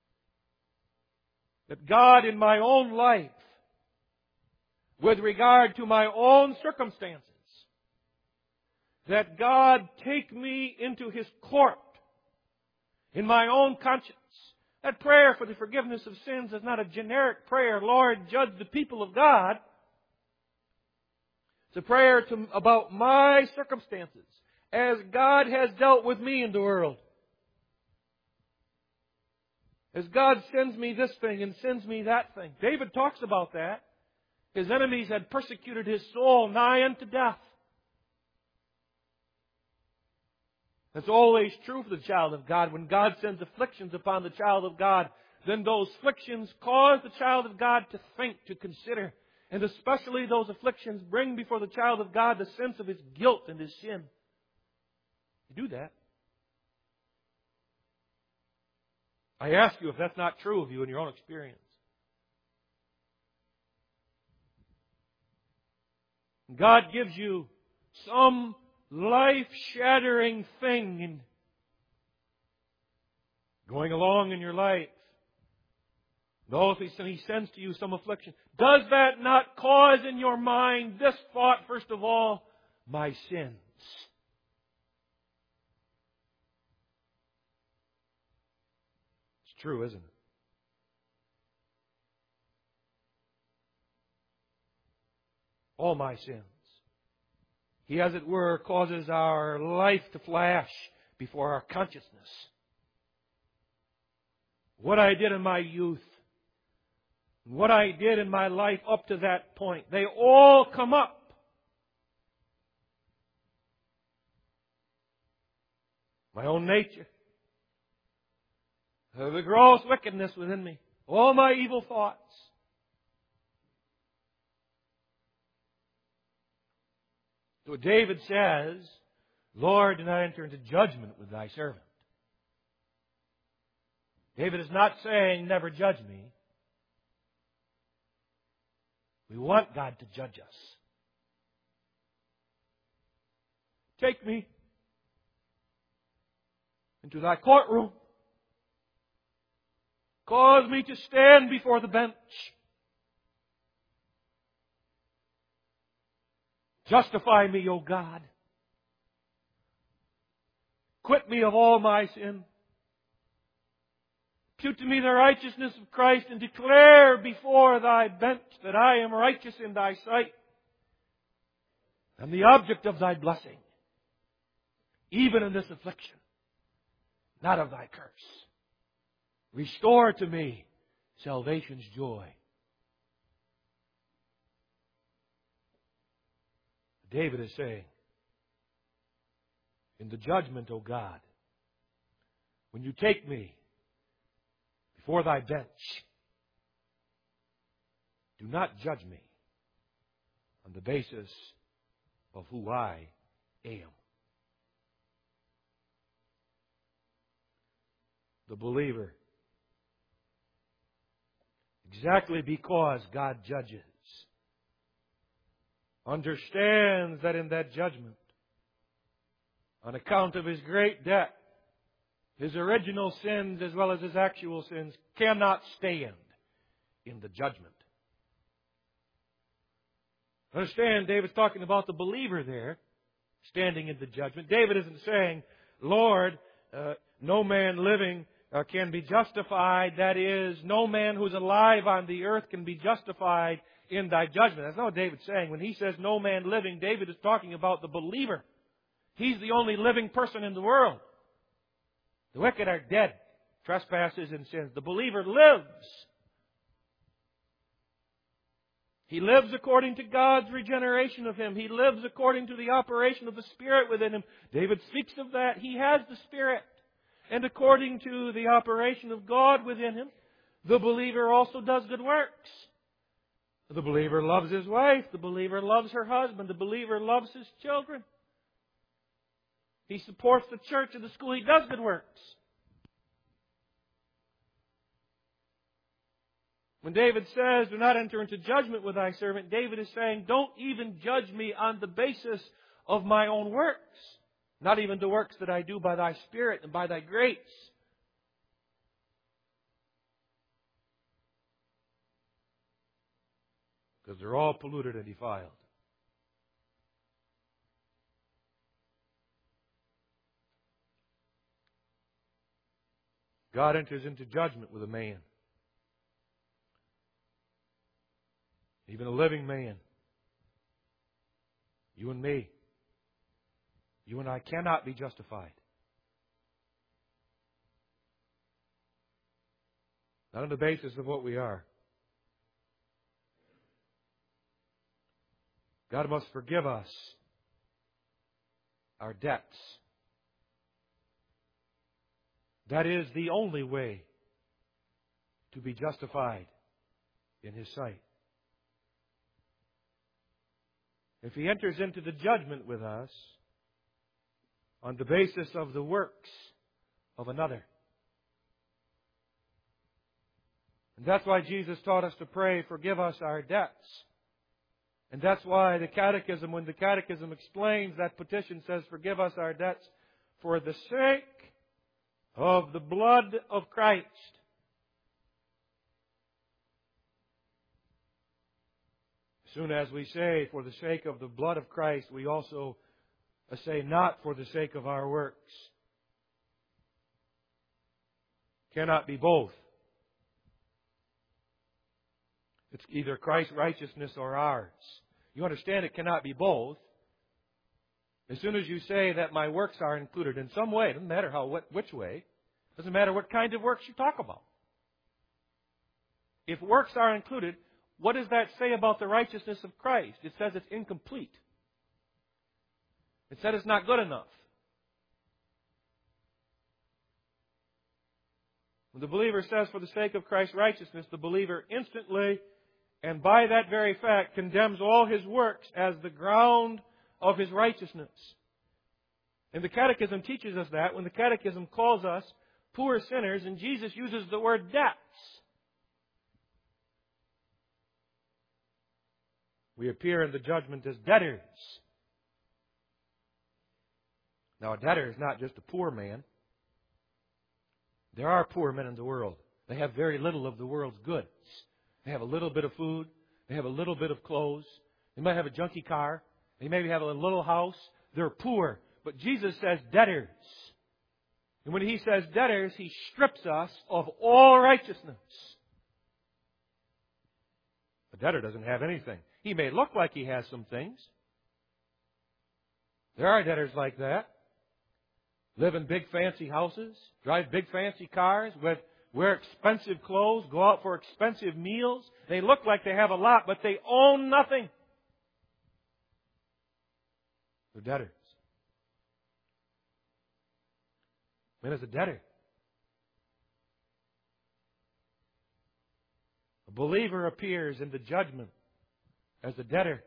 That God in my own life, with regard to my own circumstances, that God take me into His court in my own conscience. That prayer for the forgiveness of sins is not a generic prayer, Lord, judge the people of God. It's a prayer to, about my circumstances as God has dealt with me in the world. As God sends me this thing and sends me that thing. David talks about that. His enemies had persecuted his soul nigh unto death. That's always true for the child of God. When God sends afflictions upon the child of God, then those afflictions cause the child of God to think, to consider. And especially those afflictions bring before the child of God the sense of his guilt and his sin. You do that. I ask you if that's not true of you in your own experience. God gives you some life-shattering thing in going along in your life. Though if He sends to you some affliction, does that not cause in your mind this thought, first of all, my sins? It's true, isn't it? All my sins. He, as it were, causes our life to flash before our consciousness. What I did in my youth, what I did in my life up to that point, they all come up. My own nature, the gross wickedness within me, all my evil thoughts. So David says, Lord, do not enter into judgment with thy servant. David is not saying, never judge me. We want God to judge us. Take me into thy courtroom. Cause me to stand before the bench. Justify me, O God. Quit me of all my sin. Impute to me the righteousness of Christ and declare before thy bench that I am righteous in thy sight and the object of thy blessing, even in this affliction, not of thy curse. Restore to me salvation's joy. David is saying, in the judgment, O God, when you take me before thy bench, do not judge me on the basis of who I am. The believer, exactly because God judges, understands that in that judgment, on account of his great debt, his original sins as well as his actual sins cannot stand in the judgment. Understand, David's talking about the believer there, standing in the judgment. David isn't saying, Lord, uh, no man living uh, can be justified. That is, no man who's alive on the earth can be justified in thy judgment. That's not what David's saying. When he says no man living, David is talking about the believer. He's the only living person in the world. The wicked are dead, trespasses and sins. The believer lives. He lives according to God's regeneration of him. He lives according to the operation of the Spirit within him. David speaks of that. He has the Spirit. And according to the operation of God within him, the believer also does good works. The believer loves his wife. The believer loves her husband. The believer loves his children. He supports the church and the school. He does good works. When David says, do not enter into judgment with thy servant, David is saying, don't even judge me on the basis of my own works. Not even the works that I do by thy Spirit and by thy grace. Because they're all polluted and defiled. God enters into judgment with a man. Even a living man. You and me. You and I cannot be justified. Not on the basis of what we are. God must forgive us our debts. That is the only way to be justified in His sight. If He enters into the judgment with us on the basis of the works of another. And that's why Jesus taught us to pray, forgive us our debts. And that's why the Catechism, when the Catechism explains that petition, says, forgive us our debts for the sake of the blood of Christ. As soon as we say, for the sake of the blood of Christ, we also say, not for the sake of our works. Cannot be both. It's either Christ's righteousness or ours. You understand it cannot be both. As soon as you say that my works are included in some way, it doesn't matter how, what, which way, it doesn't matter what kind of works you talk about. If works are included, what does that say about the righteousness of Christ? It says it's incomplete. It said it's not good enough. When the believer says, for the sake of Christ's righteousness, the believer instantly, and by that very fact, condemns all his works as the ground of his righteousness. And the Catechism teaches us that when the Catechism calls us poor sinners, and Jesus uses the word debts. We appear in the judgment as debtors. Now, a debtor is not just a poor man. There are poor men in the world. They have very little of the world's goods. They have a little bit of food. They have a little bit of clothes. They might have a junky car. They maybe have a little house. They're poor. But Jesus says debtors. And when He says debtors, He strips us of all righteousness. A debtor doesn't have anything. He may look like he has some things. There are debtors like that. Live in big fancy houses, drive big fancy cars, with, wear expensive clothes, go out for expensive meals. They look like they have a lot, but they own nothing. They're debtors. Man is a debtor. A believer appears in the judgment as a debtor,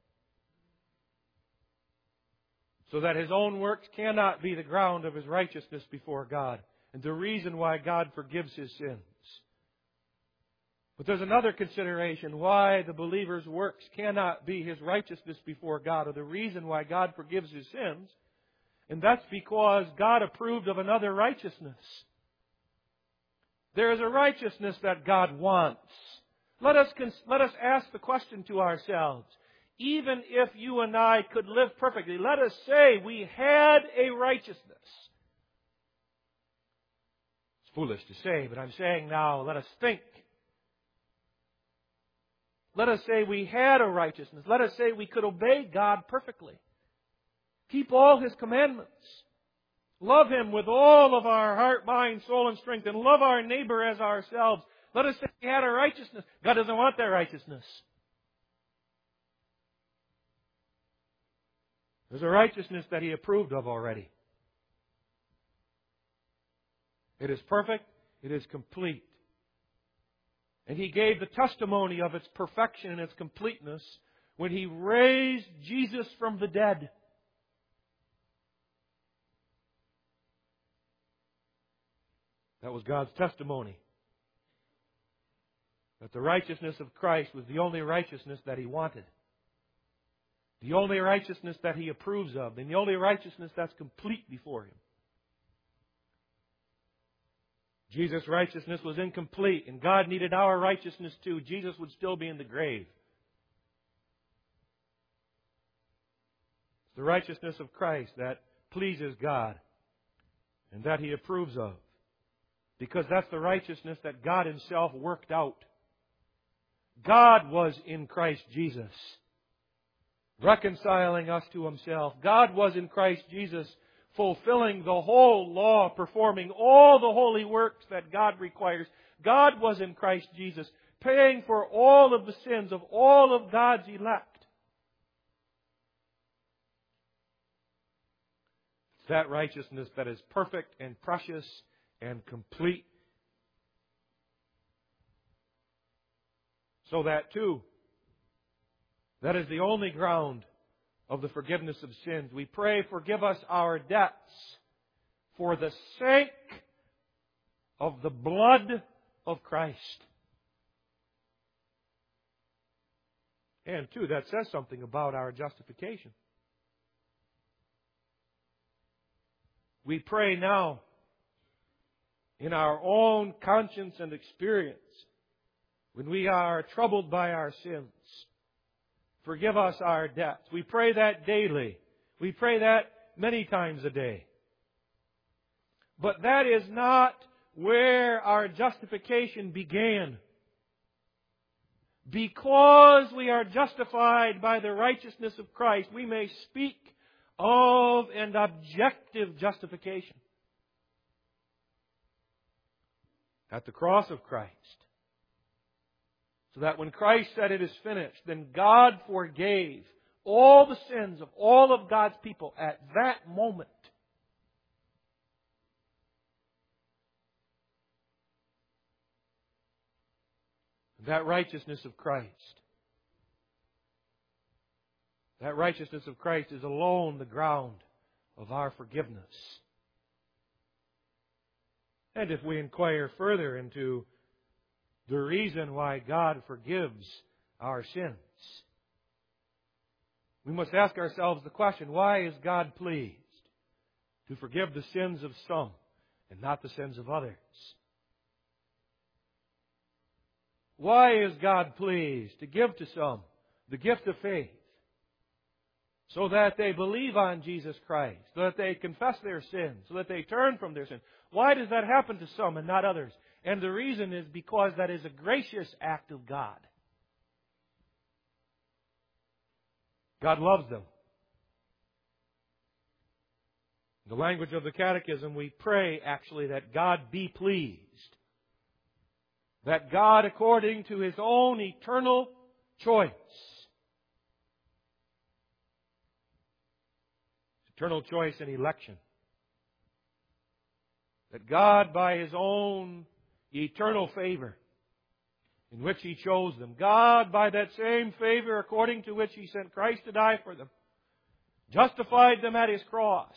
so that his own works cannot be the ground of his righteousness before God, and the reason why God forgives his sins. But there's another consideration why the believer's works cannot be his righteousness before God, or the reason why God forgives his sins, and that's because God approved of another righteousness. There is a righteousness that God wants. Let us, let us ask the question to ourselves. Even if you and I could live perfectly, let us say we had a righteousness. It's foolish to say, but I'm saying now, let us think. Let us say we had a righteousness. Let us say we could obey God perfectly. Keep all His commandments. Love Him with all of our heart, mind, soul, and strength, and love our neighbor as ourselves. Let us say we had a righteousness. God doesn't want that righteousness. There's a righteousness that He approved of already. It is perfect. It is complete. And He gave the testimony of its perfection and its completeness when He raised Jesus from the dead. That was God's testimony. That the righteousness of Christ was the only righteousness that He wanted. The only righteousness that He approves of. And the only righteousness that's complete before Him. Jesus' righteousness was incomplete. And God needed our righteousness too. Jesus would still be in the grave. It's the righteousness of Christ that pleases God. And that He approves of. Because that's the righteousness that God Himself worked out. God was in Christ Jesus, reconciling us to Himself. God was in Christ Jesus, fulfilling the whole law, performing all the holy works that God requires. God was in Christ Jesus, paying for all of the sins of all of God's elect. It's that righteousness that is perfect and precious and complete. So that too, that is the only ground of the forgiveness of sins. We pray, forgive us our debts for the sake of the blood of Christ. And too, that says something about our justification. We pray now in our own conscience and experience when we are troubled by our sins. Forgive us our debts. We pray that daily. We pray that many times a day. But that is not where our justification began. Because we are justified by the righteousness of Christ, we may speak of an objective justification. At the cross of Christ. So that when Christ said it is finished, then God forgave all the sins of all of God's people at that moment. That righteousness of Christ, that righteousness of Christ is alone the ground of our forgiveness. And if we inquire further into the reason why God forgives our sins, we must ask ourselves the question, why is God pleased to forgive the sins of some and not the sins of others? Why is God pleased to give to some the gift of faith so that they believe on Jesus Christ, so that they confess their sins, so that they turn from their sins? Why does that happen to some and not others? And the reason is because that is a gracious act of God. God loves them. In the language of the Catechism, we pray actually that God be pleased. That God, according to His own eternal choice, eternal choice in election, that God, by His own eternal favor, in which He chose them, God, by that same favor according to which He sent Christ to die for them, justified them at His cross.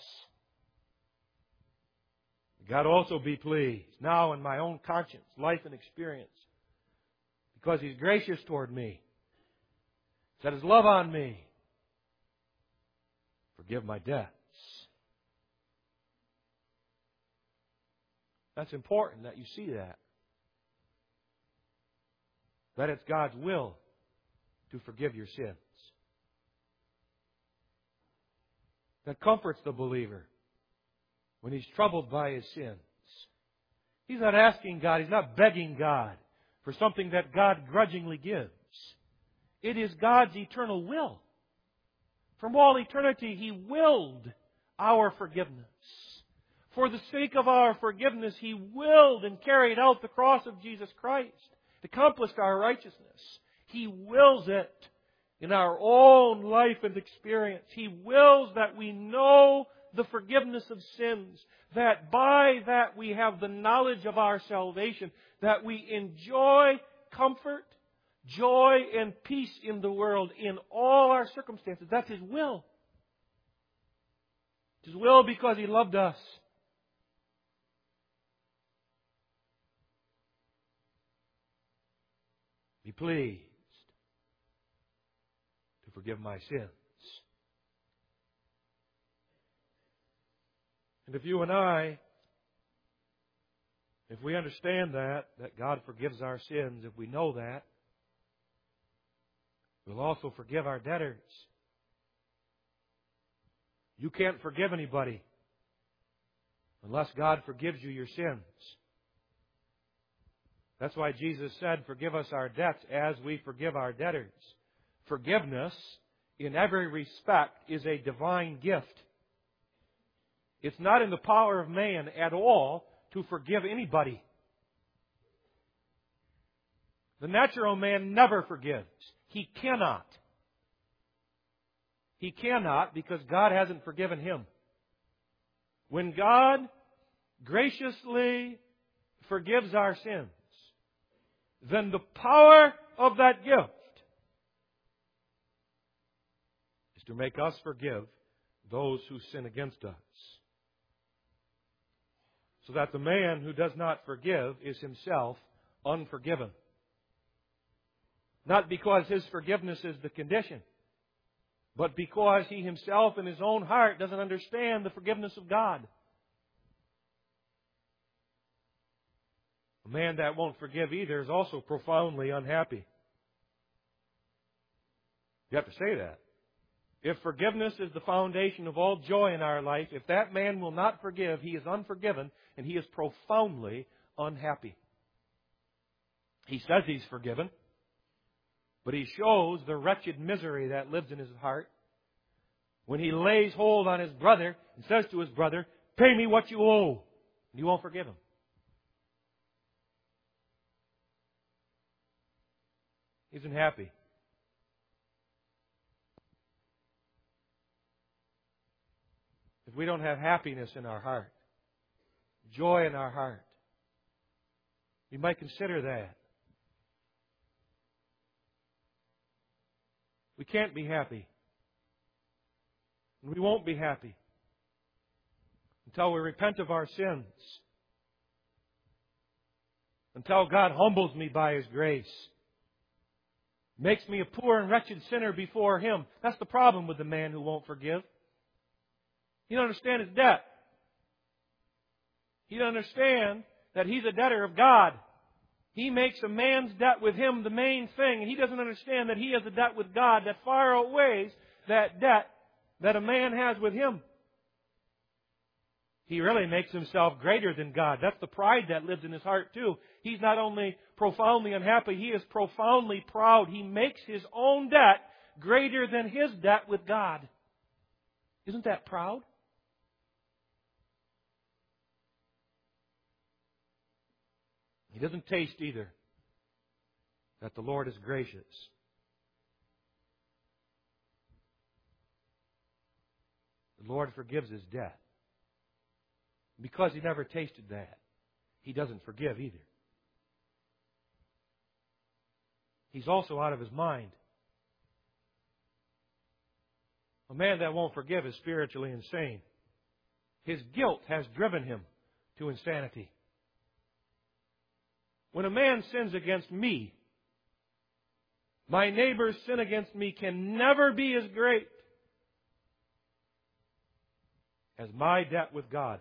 God also be pleased now in my own conscience, life, and experience, because He's gracious toward me, set His love on me, forgive my debts. That's important that you see that. That it's God's will to forgive your sins. That comforts the believer when he's troubled by his sins. He's not asking God, he's not begging God for something that God grudgingly gives. It is God's eternal will. From all eternity, He willed our forgiveness. For the sake of our forgiveness, He willed and carried out the cross of Jesus Christ. It accomplished our righteousness. He wills it in our own life and experience. He wills that we know the forgiveness of sins, that by that we have the knowledge of our salvation, that we enjoy comfort, joy, and peace in the world in all our circumstances. That's His will. It's His will because He loved us. Be pleased to forgive my sins. And if you and I, if we understand that, that God forgives our sins, if we know that, we'll also forgive our debtors. You can't forgive anybody unless God forgives you your sins. That's why Jesus said, forgive us our debts as we forgive our debtors. Forgiveness, in every respect, is a divine gift. It's not in the power of man at all to forgive anybody. The natural man never forgives. He cannot. He cannot because God hasn't forgiven him. When God graciously forgives our sins, then the power of that gift is to make us forgive those who sin against us. So that the man who does not forgive is himself unforgiven. Not because his forgiveness is the condition, but because he himself in his own heart doesn't understand the forgiveness of God. A man that won't forgive either is also profoundly unhappy. You have to say that. If forgiveness is the foundation of all joy in our life, if that man will not forgive, he is unforgiven and he is profoundly unhappy. He says he's forgiven, but he shows the wretched misery that lives in his heart when he lays hold on his brother and says to his brother, pay me what you owe. And you won't forgive him. He isn't happy. If we don't have happiness in our heart, joy in our heart, we might consider that. We can't be happy. And we won't be happy until we repent of our sins. Until God humbles me by His grace. Makes me a poor and wretched sinner before Him. That's the problem with the man who won't forgive. He doesn't understand his debt. He doesn't understand that he's a debtor of God. He makes a man's debt with him the main thing, and he doesn't understand that he has a debt with God that far outweighs that debt that a man has with him. He really makes himself greater than God. That's the pride that lives in his heart too. He's not only profoundly unhappy, he is profoundly proud. He makes his own debt greater than his debt with God. Isn't that proud? He doesn't taste either that the Lord is gracious. The Lord forgives his debt. Because he never tasted that, he doesn't forgive either. He's also out of his mind. A man that won't forgive is spiritually insane. His guilt has driven him to insanity. When a man sins against me, my neighbor's sin against me can never be as great as my debt with God.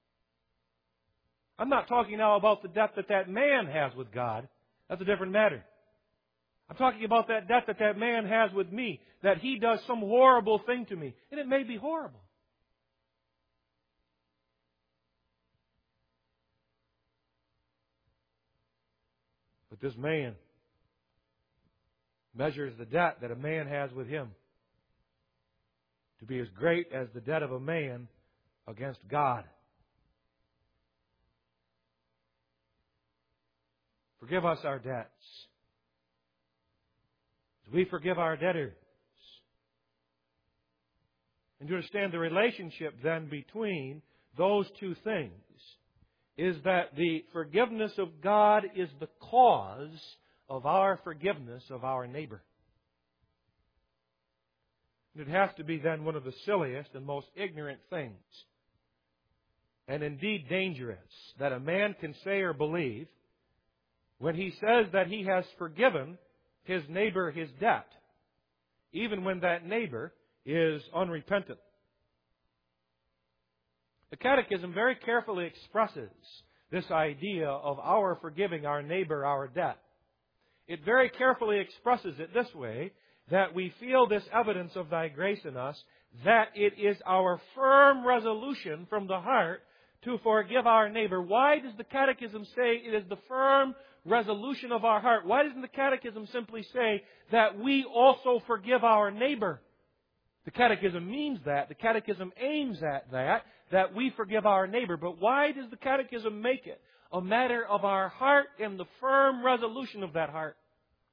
I'm not talking now about the debt that that man has with God. That's a different matter. I'm talking about that debt that that man has with me, that he does some horrible thing to me. And it may be horrible. But this man measures the debt that a man has with him to be as great as the debt of a man against God. Forgive us our debts, as we forgive our debtors. And to understand the relationship then between those two things is that the forgiveness of God is the cause of our forgiveness of our neighbor. And it has to be then one of the silliest and most ignorant things, and indeed dangerous, that a man can say or believe when he says that he has forgiven his neighbor his debt, even when that neighbor is unrepentant. The Catechism very carefully expresses this idea of our forgiving our neighbor our debt. It very carefully expresses it this way, that we feel this evidence of Thy grace in us, that it is our firm resolution from the heart to forgive our neighbor. Why does the Catechism say it is the firm resolution of our heart? Why doesn't the Catechism simply say that we also forgive our neighbor? The Catechism means that. The Catechism aims at that, that we forgive our neighbor. But why does the Catechism make it a matter of our heart and the firm resolution of that heart?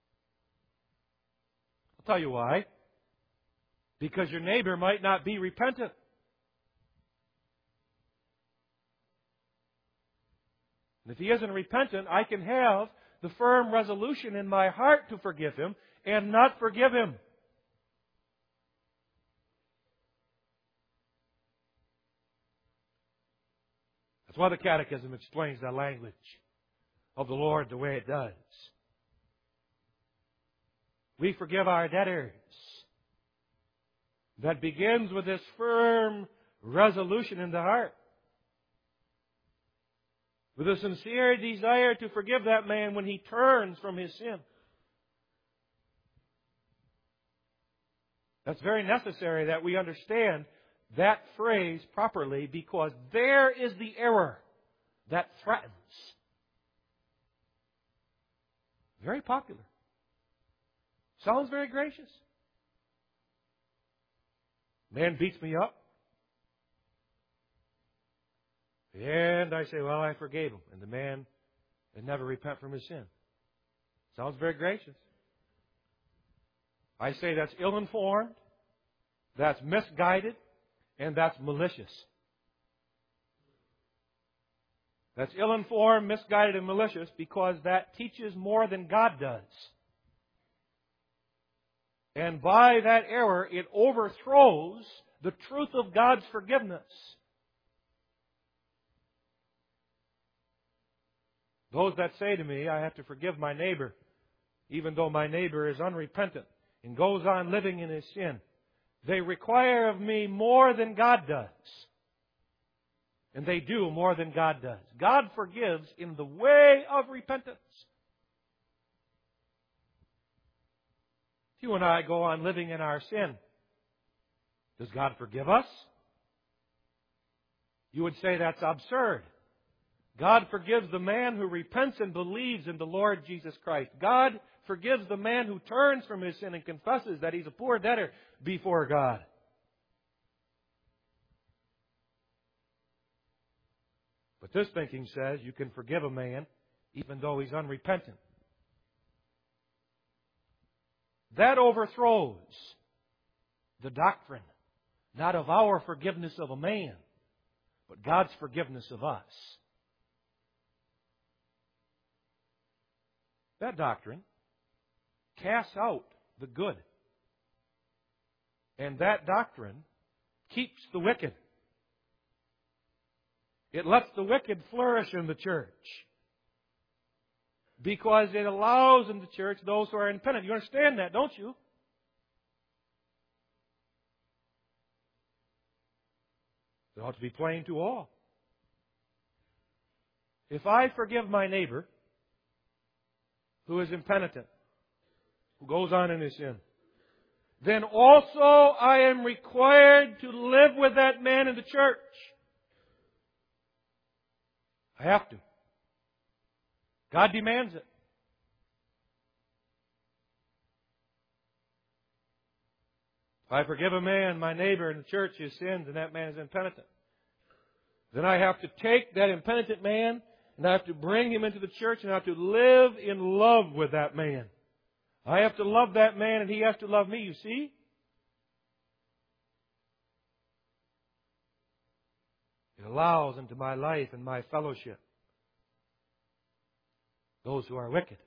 I'll tell you why. Because your neighbor might not be repentant. And if he isn't repentant, I can have the firm resolution in my heart to forgive him and not forgive him. That's why the Catechism explains the language of the Lord the way it does. We forgive our debtors. That begins with this firm resolution in the heart. With a sincere desire to forgive that man when he turns from his sin. That's very necessary that we understand that phrase properly, because there is the error that threatens. Very popular. Sounds very gracious. Man beats me up. And I say, well, I forgave him. And the man had never repent from his sin. Sounds very gracious. I say that's ill-informed, that's misguided, and that's malicious. That's ill-informed, misguided, and malicious because that teaches more than God does. And by that error, it overthrows the truth of God's forgiveness. Those that say to me, I have to forgive my neighbor, even though my neighbor is unrepentant and goes on living in his sin, they require of me more than God does. And they do more than God does. God forgives in the way of repentance. If you and I go on living in our sin, does God forgive us? You would say that's absurd. God forgives the man who repents and believes in the Lord Jesus Christ. God forgives the man who turns from his sin and confesses that he's a poor debtor before God. But this thinking says you can forgive a man even though he's unrepentant. That overthrows the doctrine, not of our forgiveness of a man, but God's forgiveness of us. That doctrine casts out the good. And that doctrine keeps the wicked. It lets the wicked flourish in the church. Because it allows in the church those who are impenitent. You understand that, don't you? It ought to be plain to all. If I forgive my neighbor who is impenitent, who goes on in his sin, then also I am required to live with that man in the church. I have to. God demands it. If I forgive a man, my neighbor in the church, his sins, and that man is impenitent, then I have to take that impenitent man and I have to bring him into the church and I have to live in love with that man. I have to love that man and he has to love me, you see? It allows into my life and my fellowship those who are wicked.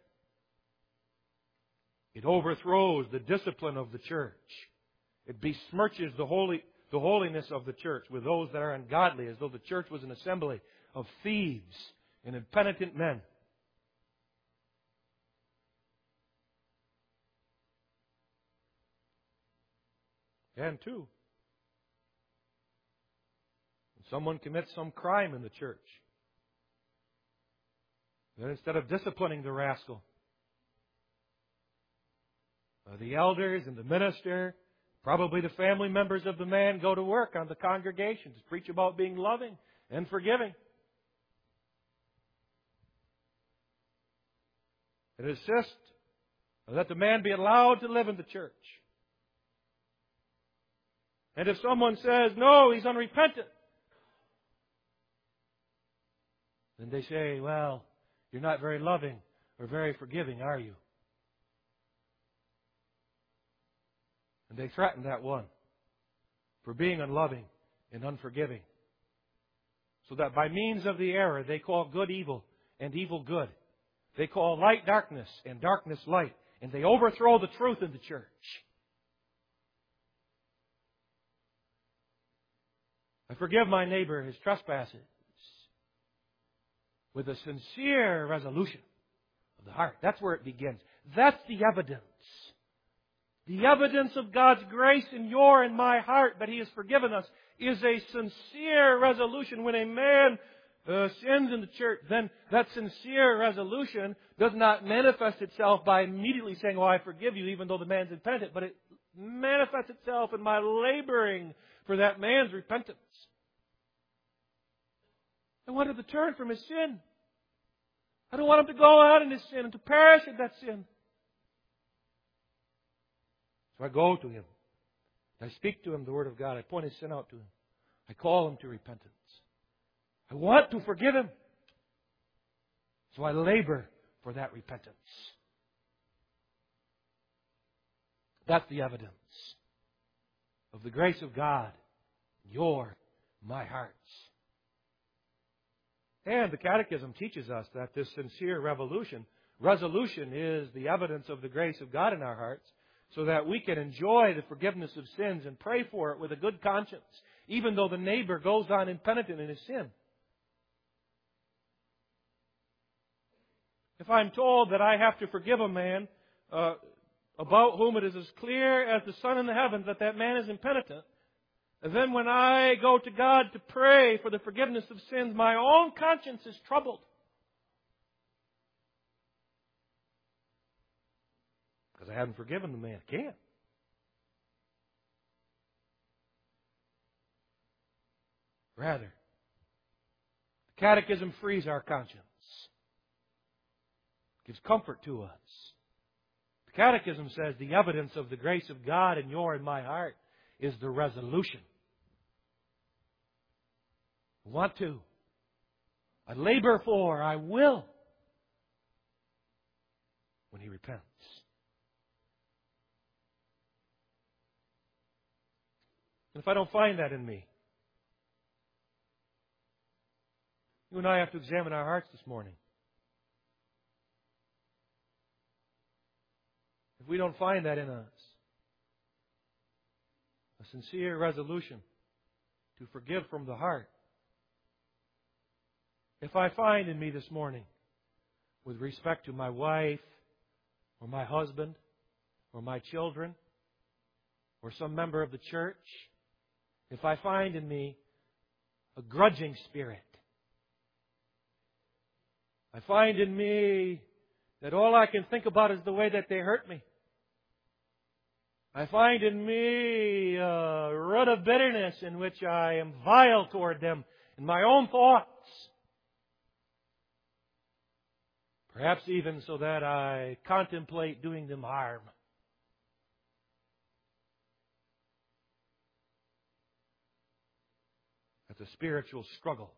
It overthrows the discipline of the church. It besmirches the holy, the holiness of the church with those that are ungodly, as though the church was an assembly of thieves and impenitent men. And two, when someone commits some crime in the church, then instead of disciplining the rascal, uh, the elders and the minister, probably the family members of the man, go to work on the congregation to preach about being loving and forgiving. It insists that the man be allowed to live in the church. And if someone says, no, he's unrepentant, then they say, well, you're not very loving or very forgiving, are you? And they threaten that one for being unloving and unforgiving. So that by means of the error, they call good evil and evil good. They call light darkness and darkness light. And they overthrow the truth in the church. I forgive my neighbor his trespasses with a sincere resolution of the heart. That's where it begins. That's the evidence. The evidence of God's grace in your and my heart that He has forgiven us is a sincere resolution. When a man uh, sins in the church, then that sincere resolution does not manifest itself by immediately saying, oh, I forgive you, even though the man's impenitent, but it manifests itself in my laboring for that man's repentance. I want him to turn from his sin. I don't want him to go out in his sin and to perish in that sin. So I go to him. I speak to him the Word of God. I point his sin out to him. I call him to repentance. I want to forgive him. So I labor for that repentance. That's the evidence of the grace of God in your, my hearts. And the Catechism teaches us that this sincere revolution, resolution is the evidence of the grace of God in our hearts, so that we can enjoy the forgiveness of sins and pray for it with a good conscience, even though the neighbor goes on impenitent in his sin. If I'm told that I have to forgive a man uh, about whom it is as clear as the sun in the heavens that that man is impenitent, and then when I go to God to pray for the forgiveness of sins, my own conscience is troubled. Because I haven't forgiven the man. I can't. Rather, the Catechism frees our conscience. Gives comfort to us. The Catechism says the evidence of the grace of God in your and my heart is the resolution. I want to. I labor for. I will. When he repents. And if I don't find that in me, you and I have to examine our hearts this morning. If we don't find that in us, a sincere resolution to forgive from the heart, if I find in me this morning, with respect to my wife, or my husband, or my children, or some member of the church, if I find in me a grudging spirit, I find in me that all I can think about is the way that they hurt me. I find in me a root of bitterness in which I am vile toward them in my own thoughts. Perhaps even so that I contemplate doing them harm. That's a spiritual struggle.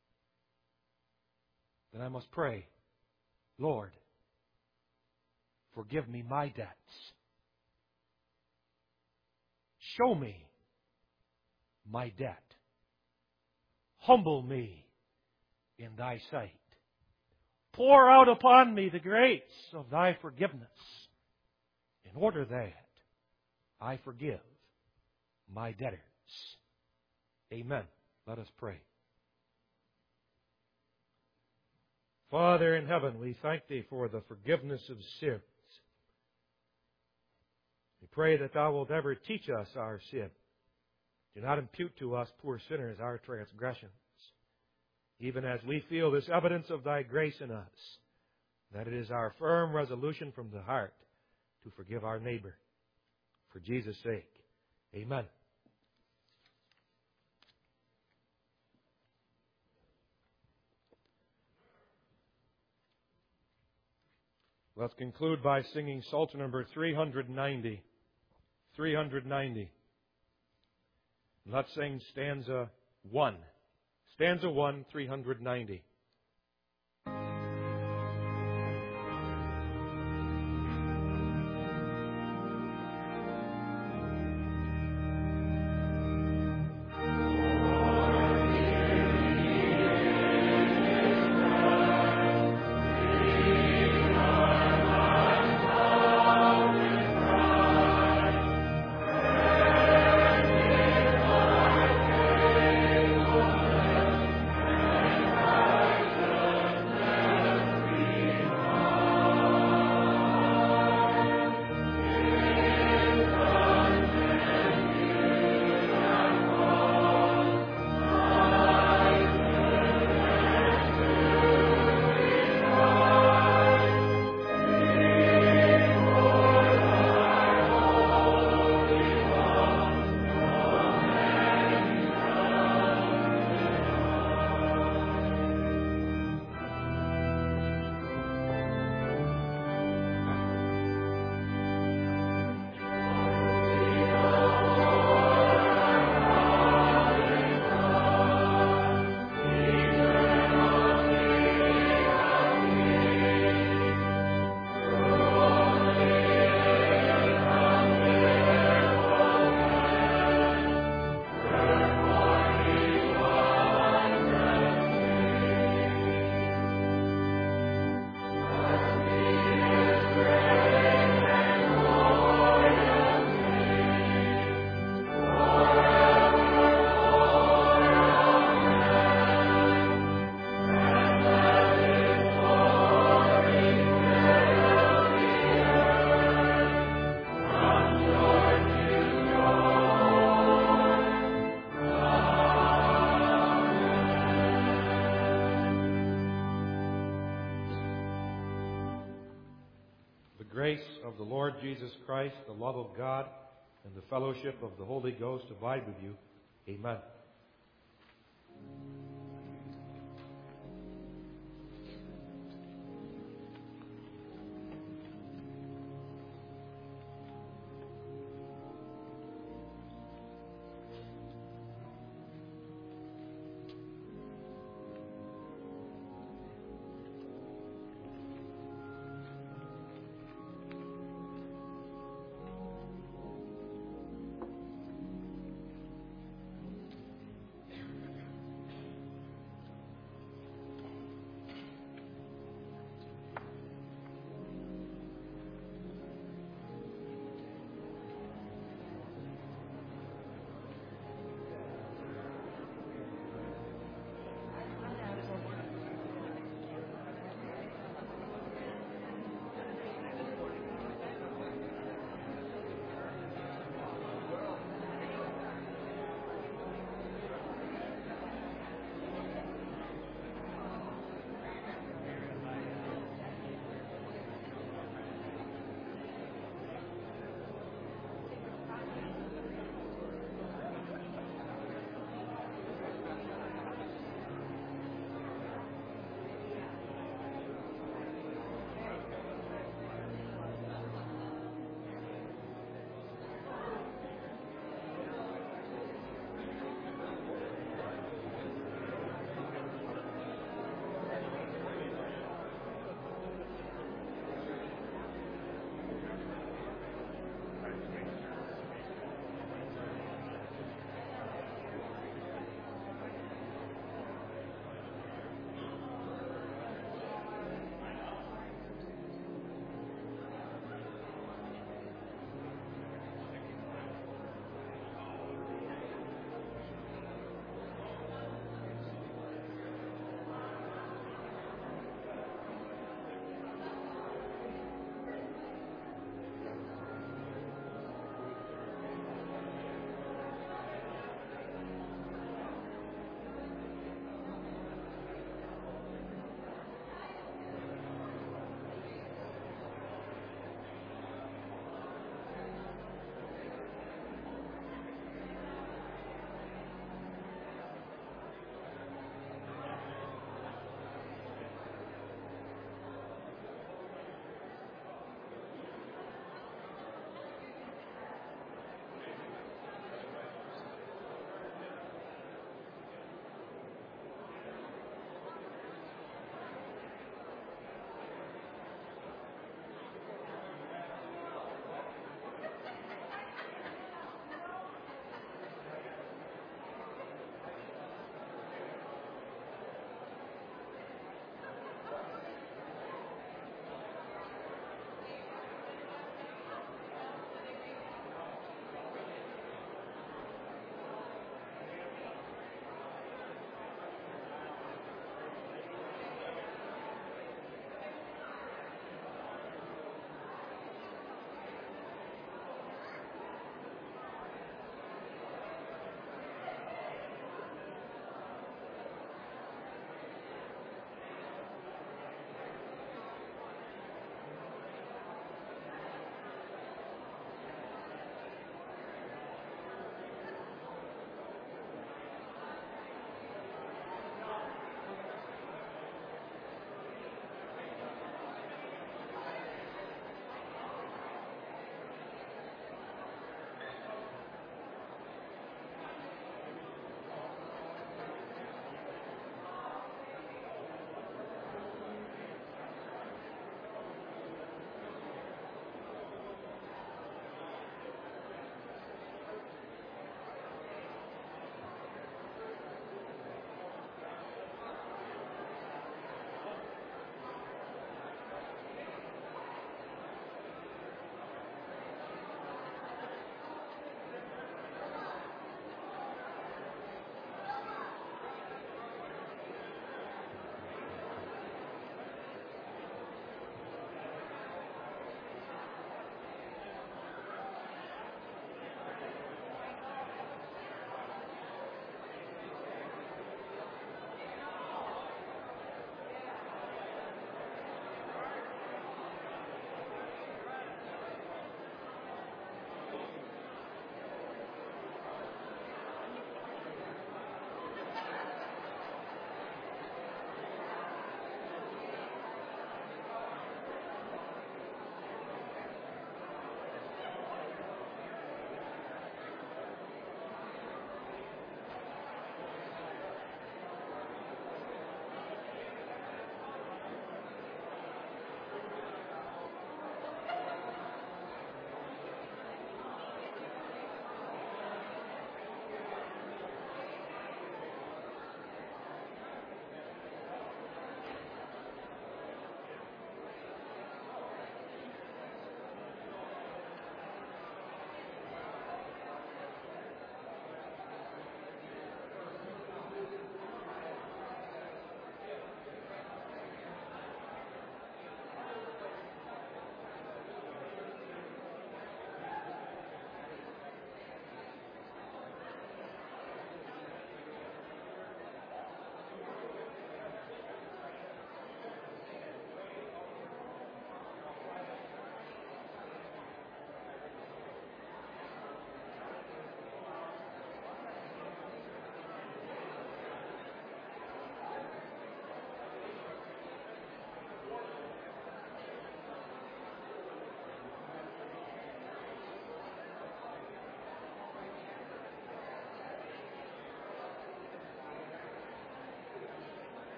Then I must pray, Lord, forgive me my debts. Show me my debt. Humble me in thy sight. Pour out upon me the grace of thy forgiveness, in order that I forgive my debtors. Amen. Let us pray. Father in heaven, we thank Thee for the forgiveness of sins. We pray that Thou wilt ever teach us our sin. Do not impute to us, poor sinners, our transgressions, even as we feel this evidence of Thy grace in us, that it is our firm resolution from the heart to forgive our neighbor. For Jesus' sake, amen. Let's conclude by singing Psalter number three ninety. three ninety. Let's sing stanza one. Stanza one, three ninety. The grace of the Lord Jesus Christ, the love of God, and the fellowship of the Holy Ghost abide with you. Amen.